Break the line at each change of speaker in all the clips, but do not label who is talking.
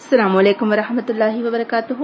السلام علیکم ورحمۃ اللہ وبرکاتہ۔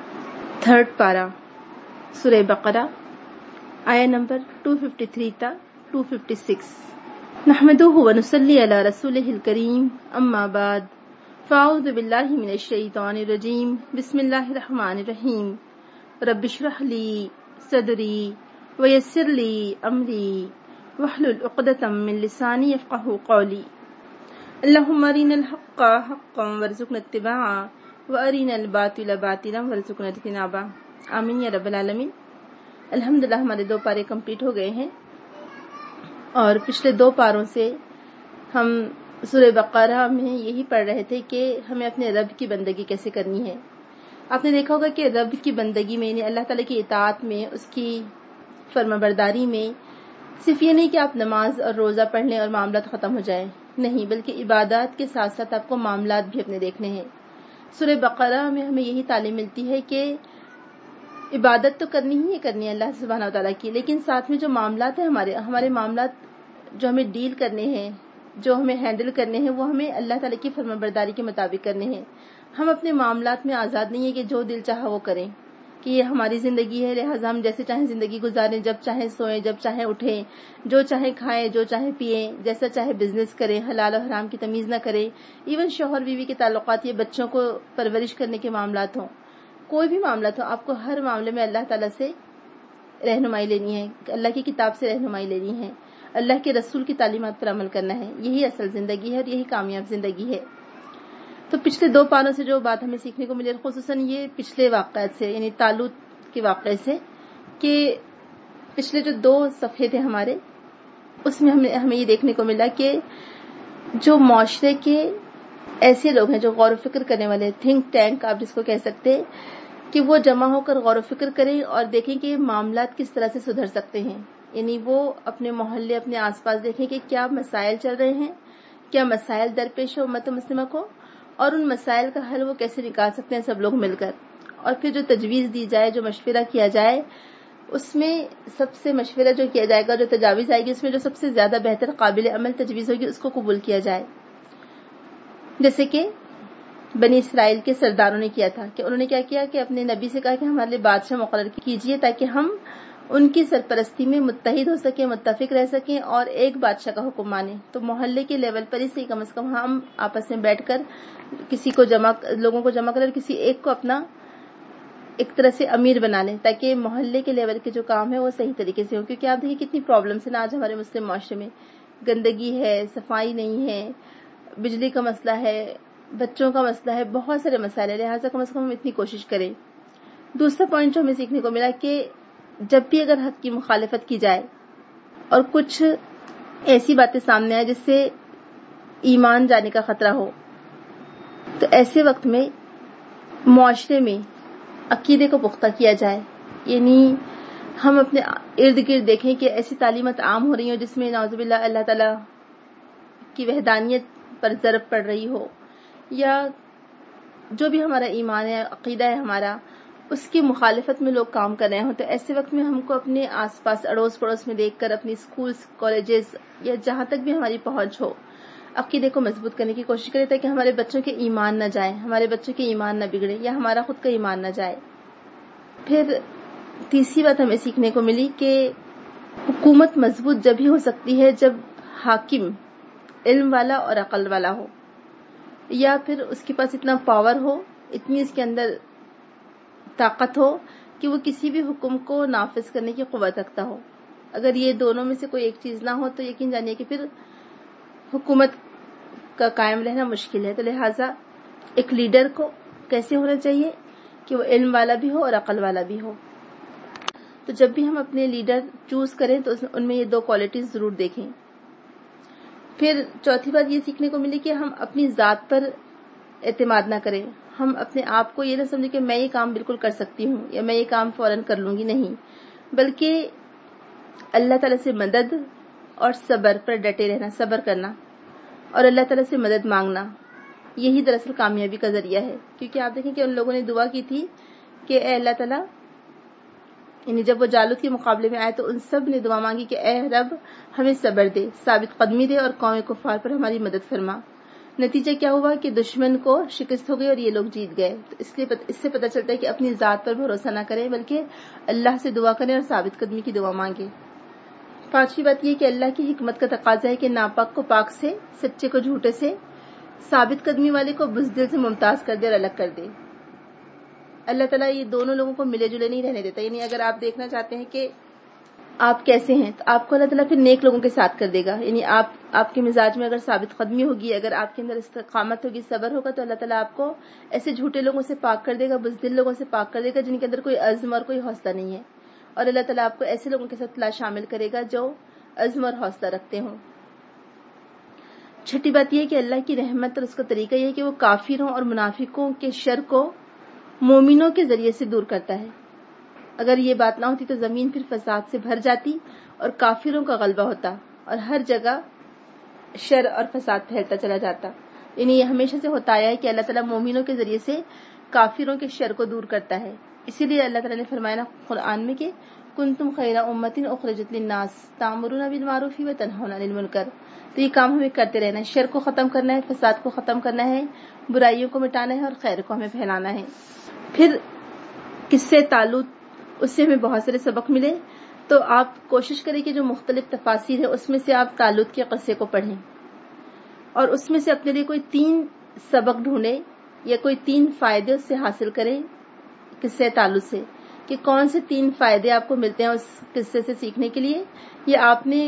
تھرڈ پارا سورہ بقرہ، آیا نمبر 253 تا 256۔ نحمدہ ونصلی علی رسولہ الکریم، اما بعد، فاعوذ باللہ من الشیطان الرجیم، بسم اللہ الرحمن الرحیم۔ رب اشرح لی صدری ویسر لی امری واحلل عقدۃ من لسانی یفقہوا قولی۔ اللہم ارنا الحق حقا وارزقنا اتباعہ وارنا الباطل باطلا وارزقنا اجتنابہ، آمین یا رب العالمین۔ الحمدللہ ہمارے 2 پارے کمپلیٹ ہو گئے ہیں، اور پچھلے 2 پاروں سے ہم سورہ بقرہ میں یہی پڑھ رہے تھے کہ ہمیں اپنے رب کی بندگی کیسے کرنی ہے۔ آپ نے دیکھا ہوگا کہ رب کی بندگی میں، یعنی اللہ تعالیٰ کی اطاعت میں، اس کی فرمانبرداری میں، صرف یہ نہیں کہ آپ نماز اور روزہ پڑھ لیں اور معاملات ختم ہو جائیں، نہیں، بلکہ عبادات کے ساتھ ساتھ آپ کو معاملات بھی اپنے دیکھنے ہیں۔ سورہ بقرہ میں ہمیں یہی تعلیم ملتی ہے کہ عبادت تو کرنی ہی کرنی ہے اللہ سبحانہ و تعالیٰ کی، لیکن ساتھ میں جو معاملات ہیں ہمارے معاملات جو ہمیں ڈیل کرنے ہیں، جو ہمیں ہینڈل کرنے ہیں، وہ ہمیں اللہ تعالیٰ کی فرمانبرداری کے مطابق کرنے ہیں۔ ہم اپنے معاملات میں آزاد نہیں ہے کہ جو دل چاہا وہ کریں، کہ یہ ہماری زندگی ہے، لہٰذا ہم جیسے چاہیں زندگی گزاریں، جب چاہیں سوئیں، جب چاہیں اٹھیں، جو چاہیں کھائیں، جو چاہیں پیئیں، جیسا چاہے بزنس کریں، حلال و حرام کی تمیز نہ کریں، ایون شوہر بیوی کے تعلقات یا بچوں کو پرورش کرنے کے معاملات ہوں، کوئی بھی معاملات ہو، آپ کو ہر معاملے میں اللہ تعالیٰ سے رہنمائی لینی ہے، اللہ کی کتاب سے رہنمائی لینی ہے، اللہ کے رسول کی تعلیمات پر عمل کرنا ہے۔ یہی اصل زندگی ہے اور یہی کامیاب زندگی ہے۔ تو پچھلے 2 پاروں سے جو بات ہمیں سیکھنے کو ملی، خصوصاً یہ پچھلے واقعات سے، یعنی طالوت کے واقعے سے، کہ پچھلے جو 2 صفحے تھے ہمارے، اس میں ہمیں یہ دیکھنے کو ملا کہ جو معاشرے کے ایسے لوگ ہیں جو غور و فکر کرنے والے، تھنک ٹینک آپ جس کو کہہ سکتے ہیں، کہ وہ جمع ہو کر غور و فکر کریں اور دیکھیں کہ معاملات کس طرح سے سدھر سکتے ہیں۔ یعنی وہ اپنے محلے، اپنے آس پاس دیکھیں کہ کیا مسائل چل رہے ہیں، کیا مسائل درپیش ہے امت مسلمہ کو، اور ان مسائل کا حل وہ کیسے نکال سکتے ہیں سب لوگ مل کر، اور پھر جو تجویز دی جائے، جو مشورہ کیا جائے، اس میں سب سے مشورہ جو کیا جائے گا، جو تجاویز آئے گی، اس میں جو سب سے زیادہ بہتر قابل عمل تجویز ہوگی اس کو قبول کیا جائے۔ جیسے کہ بنی اسرائیل کے سرداروں نے کیا تھا، کہ انہوں نے کیا کیا کہ اپنے نبی سے کہا کہ ہمارے لیے بادشاہ مقرر کیجئے تاکہ ہم ان کی سرپرستی میں متحد ہو سکیں، متفق رہ سکیں اور ایک بادشاہ کا حکم مانیں۔ تو محلے کے لیول پر ہی کم از کم ہم آپس میں بیٹھ کر لوگوں کو جمع کر کسی ایک کو اپنا ایک طرح سے امیر بنا لیں، تاکہ محلے کے لیول کے جو کام ہے وہ صحیح طریقے سے ہو۔ کیونکہ آپ دیکھیں کتنی پرابلمس ہیں آج ہمارے مسلم معاشرے میں، گندگی ہے، صفائی نہیں ہے، بجلی کا مسئلہ ہے، بچوں کا مسئلہ ہے، بہت سارے مسائل ہیں، لہٰذا کم از کم ہم اتنی کوشش کریں۔ دوسرا پوائنٹ جو ہمیں سیکھنے کو ملا کہ جب بھی اگر حق کی مخالفت کی جائے اور کچھ ایسی باتیں سامنے آئے جس سے ایمان جانے کا خطرہ ہو، تو ایسے وقت میں معاشرے میں عقیدے کو پختہ کیا جائے۔ یعنی ہم اپنے ارد گرد دیکھیں کہ ایسی تعلیمات عام ہو رہی ہوں جس میں نعوذ باللہ اللہ تعالیٰ کی وحدانیت پر ضرب پڑ رہی ہو، یا جو بھی ہمارا ایمان ہے، عقیدہ ہے ہمارا، اس کی مخالفت میں لوگ کام کر رہے ہوں، تو ایسے وقت میں ہم کو اپنے آس پاس اڑوس پڑوس میں دیکھ کر اپنی اسکولز، کالجز یا جہاں تک بھی ہماری پہنچ ہو، عقیدے کو مضبوط کرنے کی کوشش کریں تاکہ ہمارے بچوں کے ایمان نہ جائیں، ہمارے بچوں کے ایمان نہ بگڑے، یا ہمارا خود کا ایمان نہ جائے۔ پھر تیسری بات ہمیں سیکھنے کو ملی کہ حکومت مضبوط جب ہی ہو سکتی ہے جب حاکم علم والا اور عقل والا ہو، یا پھر اس کے پاس اتنا پاور ہو، اتنی اس کے اندر طاقت ہو کہ وہ کسی بھی حکم کو نافذ کرنے کی قوت رکھتا ہو۔ اگر یہ دونوں میں سے کوئی ایک چیز نہ ہو تو یقین جانیے کہ پھر حکومت کا قائم رہنا مشکل ہے۔ تو لہٰذا ایک لیڈر کو کیسے ہونا چاہیے کہ وہ علم والا بھی ہو اور عقل والا بھی ہو۔ تو جب بھی ہم اپنے لیڈر چوز کریں تو ان میں یہ 2 کوالٹیز ضرور دیکھیں۔ پھر چوتھی بات یہ سیکھنے کو ملی کہ ہم اپنی ذات پر اعتماد نہ کریں، ہم اپنے آپ کو یہ نہ سمجھیں کہ میں یہ کام بالکل کر سکتی ہوں یا میں یہ کام فوراً کر لوں گی، نہیں، بلکہ اللہ تعالیٰ سے مدد اور صبر پر ڈٹے رہنا، صبر کرنا اور اللہ تعالیٰ سے مدد مانگنا، یہی دراصل کامیابی کا ذریعہ ہے۔ کیونکہ آپ دیکھیں کہ ان لوگوں نے دعا کی تھی کہ اے اللہ تعالیٰ، یعنی جب وہ جالوت کے مقابلے میں آئے تو ان سب نے دعا مانگی کہ اے رب ہمیں صبر دے، ثابت قدمی دے اور قوم کفار پر ہماری مدد فرما۔ نتیجہ کیا ہوا کہ دشمن کو شکست ہو گئی اور یہ لوگ جیت گئے. تو اس سے پتہ چلتا ہے کہ اپنی ذات پر بھروسہ نہ کریں بلکہ اللہ سے دعا کریں اور ثابت قدمی کی دعا مانگیں. پانچویں بات یہ کہ اللہ کی حکمت کا تقاضا ہے کہ ناپاک کو پاک سے، سچے کو جھوٹے سے، ثابت قدمی والے کو بزدل سے ممتاز کر دے اور الگ کر دے. اللہ تعالیٰ یہ دونوں لوگوں کو ملے جلے نہیں رہنے دیتا. یعنی اگر آپ دیکھنا چاہتے ہیں کہ آپ کیسے ہیں تو آپ کو اللہ تعالیٰ پھر نیک لوگوں کے ساتھ کر دے گا. یعنی آپ کے مزاج میں اگر ثابت قدمی ہوگی، اگر آپ کے اندر استقامت ہوگی، صبر ہوگا، تو اللہ تعالیٰ آپ کو ایسے جھوٹے لوگوں سے پاک کر دے گا، بزدل لوگوں سے پاک کر دے گا جن کے اندر کوئی عزم اور کوئی حوصلہ نہیں ہے. اور اللہ تعالیٰ آپ کو ایسے لوگوں کے ساتھ شامل کرے گا جو عزم اور حوصلہ رکھتے ہوں. چھٹی بات یہ ہے کہ اللہ کی رحمت اور اس کا طریقہ یہ ہے کہ وہ کافروں اور منافقوں کے شر کو مومنوں کے ذریعے سے دور کرتا ہے. اگر یہ بات نہ ہوتی تو زمین پھر فساد سے بھر جاتی اور کافروں کا غلبہ ہوتا اور ہر جگہ شر اور فساد پھیلتا چلا جاتا. یعنی یہ ہمیشہ سے ہوتا آیا ہے کہ اللہ تعالیٰ مومنوں کے ذریعے سے کافروں کے شر کو دور کرتا ہے. اسی لیے اللہ تعالیٰ نے فرمایا نا قرآن میں کہ کنتم خیر امۃ اخرجت للناس تأمرون بالمعروف وتنہون عن المنکر. تو یہ کام ہمیں کرتے رہنا ہے، شر کو ختم کرنا ہے، فساد کو ختم کرنا ہے، برائیوں کو مٹانا ہے اور خیر کو ہمیں پھیلانا ہے. پھر قصے طالوت، اس سے ہمیں بہت سارے سبق ملے. تو آپ کوشش کریں کہ جو مختلف تفاسیر ہے اس میں سے آپ طالوت کے قصے کو پڑھیں اور اس میں سے اپنے لیے کوئی 3 سبق ڈھونڈیں یا کوئی 3 فائدے اس سے حاصل کریں قصے طالوت سے، کہ کون سے 3 فائدے آپ کو ملتے ہیں اس قصے سے سیکھنے کے لیے، یا آپ نے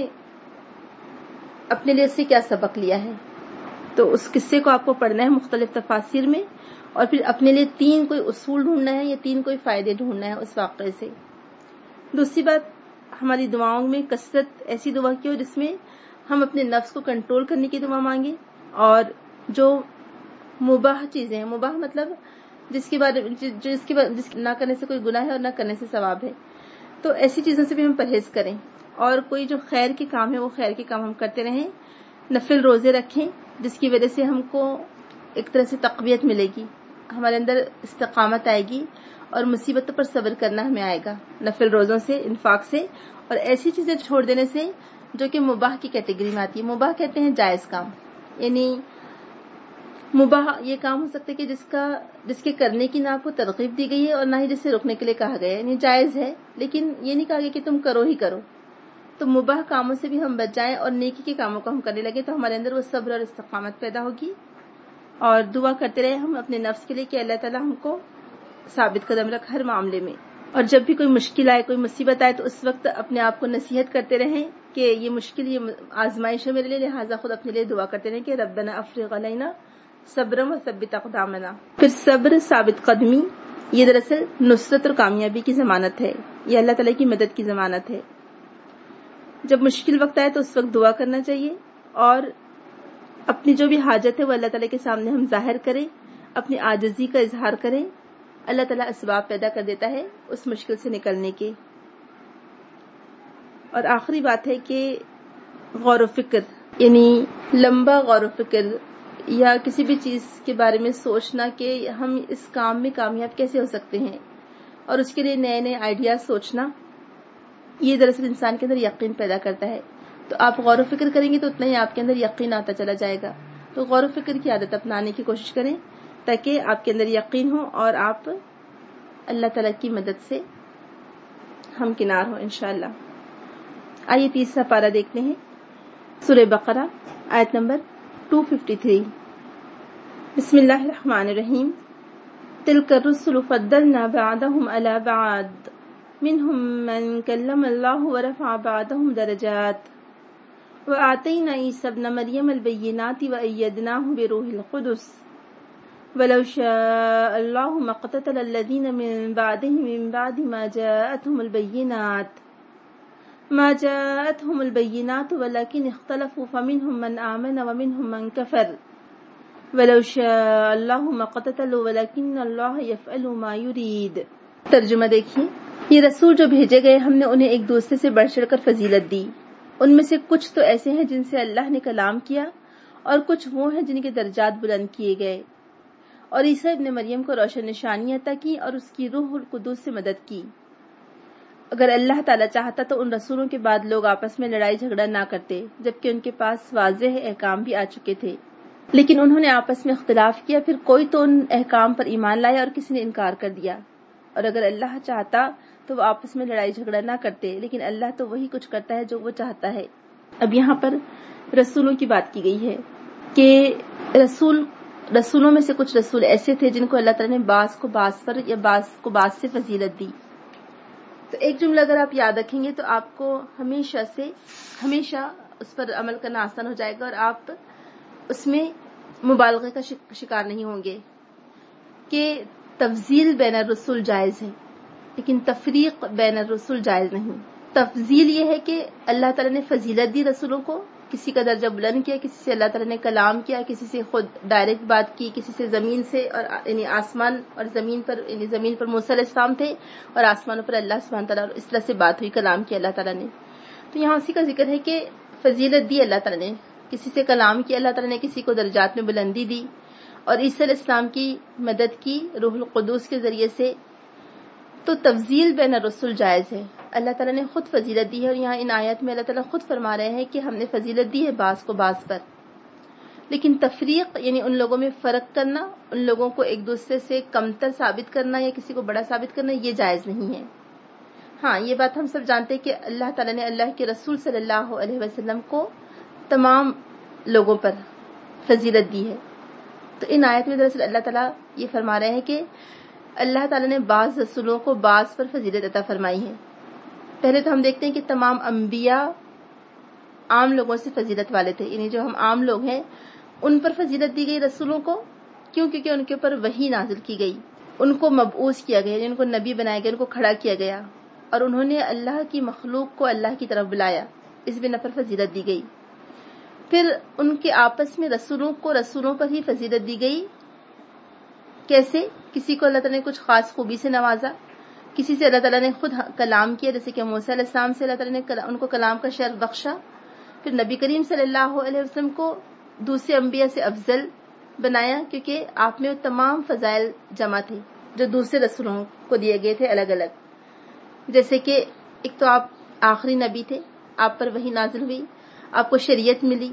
اپنے لیے اس سے کیا سبق لیا ہے. تو اس قصے کو آپ کو پڑھنا ہے مختلف تفاسیر میں اور پھر اپنے لیے 3 کوئی اصول ڈھونڈنا ہے یا 3 کوئی فائدے ڈھونڈنا ہے اس واقعے سے. دوسری بات، ہماری دعاؤں میں کثرت ایسی دعا کی ہو جس میں ہم اپنے نفس کو کنٹرول کرنے کی دعا مانگیں، اور جو مباح چیزیں ہیں، مباح مطلب جس کے نہ کرنے سے کوئی گناہ ہے اور نہ کرنے سے ثواب ہے، تو ایسی چیزوں سے بھی ہم پرہیز کریں. اور کوئی جو خیر کے کام ہے وہ خیر کے کام ہم کرتے رہیں. نفل روزے رکھیں جس کی وجہ سے ہم کو ایک طرح سے تقویت ملے گی، ہمارے اندر استقامت آئے گی اور مصیبتوں پر صبر کرنا ہمیں آئے گا نفل روزوں سے، انفاق سے، اور ایسی چیزیں چھوڑ دینے سے جو کہ مباح کی کیٹیگری میں آتی ہے. مباح کہتے ہیں جائز کام. یعنی مباح یہ کام ہو سکتا ہے کہ جس کے کرنے کی نہ آپ کو ترغیب دی گئی ہے اور نہ ہی جس سے رکنے کے لیے کہا گیا ہے. یعنی جائز ہے لیکن یہ نہیں کہا گیا کہ تم کرو ہی کرو. تو مباح کاموں سے بھی ہم بچ جائیں اور نیکی کے کاموں کو ہم کرنے لگے تو ہمارے اندر وہ صبر اور استقامت پیدا ہوگی. اور دعا کرتے رہے ہم اپنے نفس کے لیے کہ اللہ تعالیٰ ہم کو ثابت قدم رکھ ہر معاملے میں. اور جب بھی کوئی مشکل آئے، کوئی مصیبت آئے، تو اس وقت اپنے آپ کو نصیحت کرتے رہیں کہ یہ مشکل، یہ آزمائش ہے میرے لیے، لہٰذا خود اپنے لیے دعا کرتے رہیں کہ ربنا افرغ علینا صبرا وثبت اقدامنا. پھر صبر، ثابت قدمی، یہ دراصل نصرت اور کامیابی کی ضمانت ہے، یہ اللہ تعالیٰ کی مدد کی ضمانت ہے. جب مشکل وقت آئے تو اس وقت دعا کرنا چاہیے اور اپنی جو بھی حاجت ہے وہ اللہ تعالیٰ کے سامنے ہم ظاہر کریں، اپنی عاجزی کا اظہار کریں. اللہ تعالیٰ اسباب پیدا کر دیتا ہے اس مشکل سے نکلنے کے. اور آخری بات ہے کہ غور و فکر، یعنی لمبا غور و فکر یا کسی بھی چیز کے بارے میں سوچنا کہ ہم اس کام میں کامیاب کیسے ہو سکتے ہیں اور اس کے لیے نئے نئے آئیڈیاز سوچنا، یہ دراصل انسان کے اندر یقین پیدا کرتا ہے. تو آپ غور و فکر کریں گے تو اتنا ہی آپ کے اندر یقین آتا چلا جائے گا. تو غور و فکر کی عادت اپنانے کی کوشش کریں تاکہ آپ کے اندر یقین ہو اور آپ اللہ تعالیٰ کی مدد سے ہمکنار ہو انشاءاللہ. آئیے تیسرا پارہ دیکھتے ہیں، سورہ بقرہ آیت نمبر 253. بسم اللہ الرحمن الرحیم. تلک الرسل فضلنا بعضهم على بعض منهم من كلم الله ورفع بعضهم درجات وآتينا عيسى ابن مريم البينات وأيدناه بروح القدس ولو شاء الله ما اقتتل الذين من بعدهم من بعد ما جاءتهم البينات ولكن اختلفوا فمنهم من آمن ومنهم من كفر ولو شاء الله ما اقتتلوا ولكن الله يفعل ما يريد. ترجمہ دیکھیے. یہ رسول جو بھیجے گئے ہم نے انہیں ایک دوسرے سے بڑھ چڑھ کر فضیلت دی. ان میں سے کچھ تو ایسے ہیں جن سے اللہ نے کلام کیا اور کچھ وہ ہیں جن کے درجات بلند کیے گئے. اور عیسیٰ ابن مریم کو روشن نشانی عطا کی اور اس کی روح القدس سے مدد کی. اگر اللہ تعالیٰ چاہتا تو ان رسولوں کے بعد لوگ آپس میں لڑائی جھگڑا نہ کرتے جبکہ ان کے پاس واضح احکام بھی آ چکے تھے. لیکن انہوں نے آپس میں اختلاف کیا، پھر کوئی تو ان احکام پر ایمان لایا اور کسی نے انکار کر دیا، اور اگر اللہ چاہتا تو وہ آپس میں لڑائی جھگڑا نہ کرتے، لیکن اللہ تو وہی کچھ کرتا ہے جو وہ چاہتا ہے۔ اب یہاں پر رسولوں کی بات کی گئی ہے کہ رسولوں میں سے کچھ رسول ایسے تھے جن کو اللہ تعالیٰ نے بعض کو بعض پر یا بعض کو بعض سے فضیلت دی۔ تو ایک جملہ اگر آپ یاد رکھیں گے تو آپ کو ہمیشہ اس پر عمل کرنا آسان ہو جائے گا، اور آپ اس میں مبالغے کا شکار نہیں ہوں گے کہ تفضیل بین الرسول جائز ہے لیکن تفریق بین الرسول جائز نہیں۔ تفضیل یہ ہے کہ اللہ تعالیٰ نے فضیلت دی رسولوں کو، کسی کا درجہ بلند کیا، کسی سے اللہ تعالیٰ نے کلام کیا، کسی سے خود ڈائریکٹ بات کی، کسی سے زمین سے، اور یعنی آسمان اور زمین پر، یعنی زمین پر موسیٰ علیہ السلام تھے اور آسمانوں پر اللہ سبحانہ تعالیٰ، اور اس طرح سے بات ہوئی، کلام کیا اللہ تعالیٰ نے۔ تو یہاں اسی کا ذکر ہے کہ فضیلت دی اللہ تعالیٰ نے، کسی سے کلام کیا اللہ تعالیٰ نے، کسی کو درجات میں بلندی دی، اور عیسیٰ علیہ السلام کی مدد کی روح القدس کے ذریعے سے۔ تو تفضیل بین الرسول جائز ہے، اللہ تعالیٰ نے خود فضیلت دی ہے، اور یہاں ان آیات میں اللہ تعالیٰ خود فرما رہے ہیں کہ ہم نے فضیلت دی ہے بعض کو بعض پر، لیکن تفریق یعنی ان لوگوں میں فرق کرنا، ان لوگوں کو ایک دوسرے سے کمتر ثابت کرنا یا کسی کو بڑا ثابت کرنا، یہ جائز نہیں ہے۔ ہاں، یہ بات ہم سب جانتے ہیں کہ اللہ تعالیٰ نے اللہ کے رسول صلی اللہ علیہ وسلم کو تمام لوگوں پر فضیلت دی ہے۔ تو ان آیت میں دراصل اللہ تعالیٰ یہ فرما رہے ہیں کہ اللہ تعالیٰ نے بعض رسولوں کو بعض پر فضیلت عطا فرمائی ہے۔ پہلے تو ہم دیکھتے ہیں کہ تمام انبیاء عام لوگوں سے فضیلت والے تھے، یعنی جو ہم عام لوگ ہیں ان پر فضیلت دی گئی رسولوں کو، کیونکہ ان کے اوپر وحی نازل کی گئی، ان کو مبعوث کیا گیا، یعنی ان کو نبی بنایا گیا، ان کو کھڑا کیا گیا، اور انہوں نے اللہ کی مخلوق کو اللہ کی طرف بلایا، اس بنا پر فضیلت دی گئی۔ پھر ان کے آپس میں رسولوں پر ہی فضیلت دی گئی۔ کیسے؟ کسی کو اللہ تعالیٰ نے کچھ خاص خوبی سے نوازا، کسی سے اللہ تعالیٰ نے خود کلام کیا، جیسے کہ موسیٰ علیہ السلام سے اللہ تعالیٰ نے ان کو کلام کا شرف بخشا۔ پھر نبی کریم صلی اللہ علیہ وسلم کو دوسرے انبیاء سے افضل بنایا، کیونکہ آپ میں وہ تمام فضائل جمع تھے جو دوسرے رسولوں کو دیے گئے تھے الگ الگ۔ جیسے کہ ایک تو آپ آخری نبی تھے، آپ پر وحی نازل ہوئی، آپ کو شریعت ملی،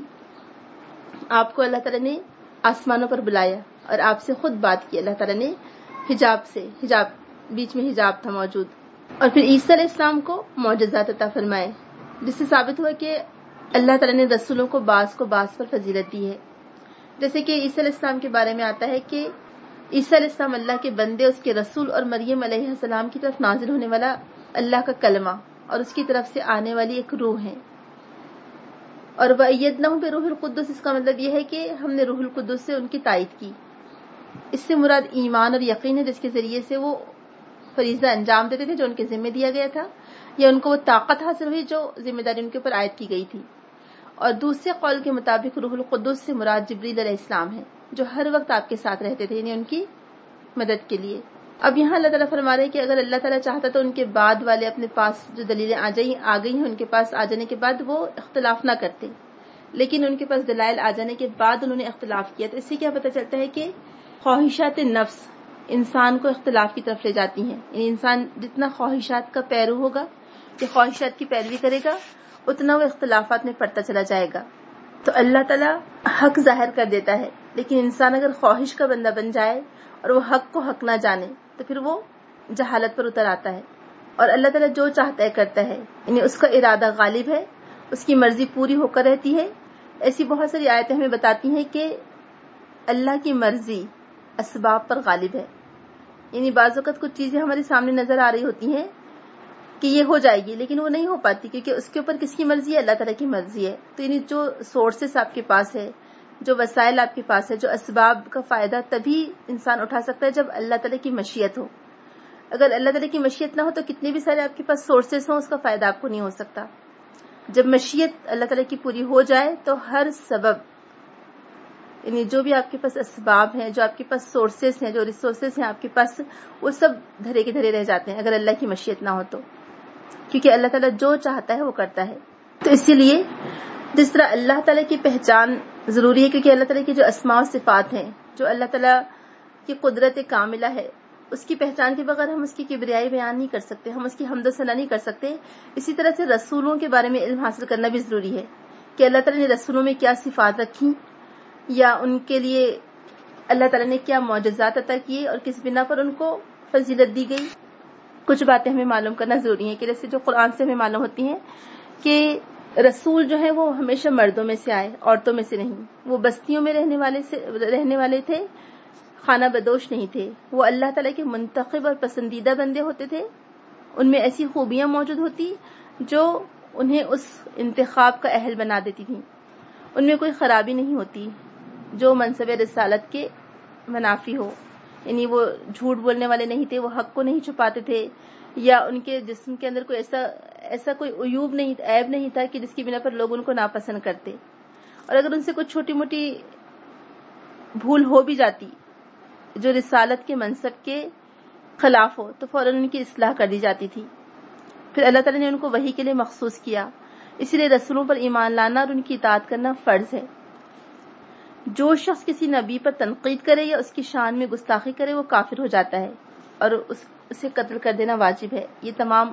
آپ کو اللہ تعالیٰ نے آسمانوں پر بلایا اور آپ سے خود بات کی اللہ تعالیٰ نے حجاب بیچ میں حجاب تھا موجود، اور پھر عیسیٰ علیہ السلام کو معجزات عطا فرمائے، جس سے ثابت ہوا کہ اللہ تعالیٰ نے رسولوں کو بعض پر فضیلت دی ہے۔ جیسے کہ عیسیٰ علیہ السلام کے بارے میں آتا ہے کہ عیسیٰ علیہ السلام اللہ کے بندے، اس کے رسول، اور مریم علیہ السلام کی طرف نازل ہونے والا اللہ کا کلمہ اور اس کی طرف سے آنے والی ایک روح ہے۔ اور وَأَيَّدْنَاهُ بِرُوحِ الْقُدُّسِ، اس کا مطلب یہ ہے کہ ہم نے روح القدس سے ان کی تائید کی۔ اس سے مراد ایمان اور یقین ہے، جس کے ذریعے سے وہ فریضہ انجام دیتے تھے جو ان کے ذمہ دیا گیا تھا، یا ان کو وہ طاقت حاصل ہوئی جو ذمہ داری ان کے اوپر عائد کی گئی تھی۔ اور دوسرے قول کے مطابق روح القدس سے مراد جبریل علیہ السلام ہے، جو ہر وقت آپ کے ساتھ رہتے تھے، یعنی ان کی مدد کے لیے۔ اب یہاں اللہ تعالیٰ فرما رہے ہیں کہ اگر اللہ تعالیٰ چاہتا تو ان کے بعد والے اپنے پاس جو دلیلیں آ گئی ہیں ان کے پاس آ جانے کے بعد وہ اختلاف نہ کرتے، لیکن ان کے پاس دلائل آ جانے کے بعد انہوں نے اختلاف کیا۔ تو اس سے کیا پتہ چلتا ہے کہ خواہشات نفس انسان کو اختلاف کی طرف لے جاتی ہیں، یعنی انسان جتنا خواہشات کا پیرو ہوگا یا خواہشات کی پیروی کرے گا اتنا وہ اختلافات میں پڑتا چلا جائے گا۔ تو اللہ تعالیٰ حق ظاہر کر دیتا ہے، لیکن انسان اگر خواہش کا بندہ بن جائے اور وہ حق کو حق نہ جانے تو پھر وہ جہالت پر اتر آتا ہے، اور اللہ تعالیٰ جو چاہتا ہے کرتا ہے، یعنی اس کا ارادہ غالب ہے، اس کی مرضی پوری ہو کر رہتی ہے۔ ایسی بہت ساری آیتیں ہمیں بتاتی ہیں کہ اللہ کی مرضی اسباب پر غالب ہے، یعنی بعض اوقات کچھ چیزیں ہمارے سامنے نظر آ رہی ہوتی ہیں کہ یہ ہو جائے گی، لیکن وہ نہیں ہو پاتی، کیونکہ اس کے اوپر کس کی مرضی ہے؟ اللہ تعالیٰ کی مرضی ہے۔ تو یعنی جو سورسز آپ کے پاس ہے، جو وسائل آپ کے پاس ہے، جو اسباب کا فائدہ تبھی انسان اٹھا سکتا ہے جب اللہ تعالیٰ کی مشیت ہو۔ اگر اللہ تعالیٰ کی مشیت نہ ہو تو کتنے بھی سارے آپ کے پاس سورسز ہوں، اس کا فائدہ آپ کو نہیں ہو سکتا۔ جب مشیت اللہ تعالیٰ کی پوری ہو جائے تو ہر سبب، یعنی جو بھی آپ کے پاس اسباب ہیں، جو آپ کے پاس سورسز ہیں، جو ریسورسز ہیں آپ کے پاس، وہ سب دھرے کے دھرے رہ جاتے ہیں اگر اللہ کی مشیت نہ ہو تو، کیونکہ اللہ تعالیٰ جو چاہتا ہے وہ کرتا ہے۔ تو اسی لیے جس طرح اللہ تعالیٰ کی پہچان ضروری ہے، کیونکہ اللہ تعالیٰ کی جو اسماء و صفات ہیں، جو اللہ تعالیٰ کی قدرت کاملہ ہے، اس کی پہچان کے بغیر ہم اس کی کبریائی بیان نہیں کر سکتے، ہم اس کی حمد و ثنا نہیں کر سکتے۔ اسی طرح سے رسولوں کے بارے میں علم حاصل کرنا بھی ضروری ہے کہ اللہ تعالیٰ نے رسولوں میں کیا صفات رکھی، یا ان کے لیے اللہ تعالیٰ نے کیا معجزات عطا کیے اور کس بنا پر ان کو فضیلت دی گئی. کچھ باتیں ہمیں معلوم کرنا ضروری ہے کہ جیسے جو قرآن سے ہمیں معلوم ہوتی ہیں کہ رسول جو ہے وہ ہمیشہ مردوں میں سے آئے، عورتوں میں سے نہیں. وہ بستیوں میں رہنے والے تھے، خانہ بدوش نہیں تھے. وہ اللہ تعالیٰ کے منتخب اور پسندیدہ بندے ہوتے تھے. ان میں ایسی خوبیاں موجود ہوتی جو انہیں اس انتخاب کا اہل بنا دیتی تھیں. ان میں کوئی خرابی نہیں ہوتی جو منصب رسالت کے منافی ہو. یعنی وہ جھوٹ بولنے والے نہیں تھے، وہ حق کو نہیں چھپاتے تھے، یا ان کے جسم کے اندر کوئی ایسا کوئی عیوب نہیں، عیب نہیں تھا کہ جس کی بنا پر لوگ ان کو ناپسند کرتے. اور اگر ان سے کچھ چھوٹی موٹی بھول ہو بھی جاتی جو رسالت کے منصب کے خلاف ہو تو فوراً ان کی اصلاح کر دی جاتی تھی. پھر اللہ تعالیٰ نے ان کو وحی کے لیے مخصوص کیا، اسی لیے رسولوں پر ایمان لانا اور ان کی اطاعت کرنا فرض ہے. جو شخص کسی نبی پر تنقید کرے یا اس کی شان میں گستاخی کرے وہ کافر ہو جاتا ہے اور اسے قتل کر دینا واجب ہے. یہ تمام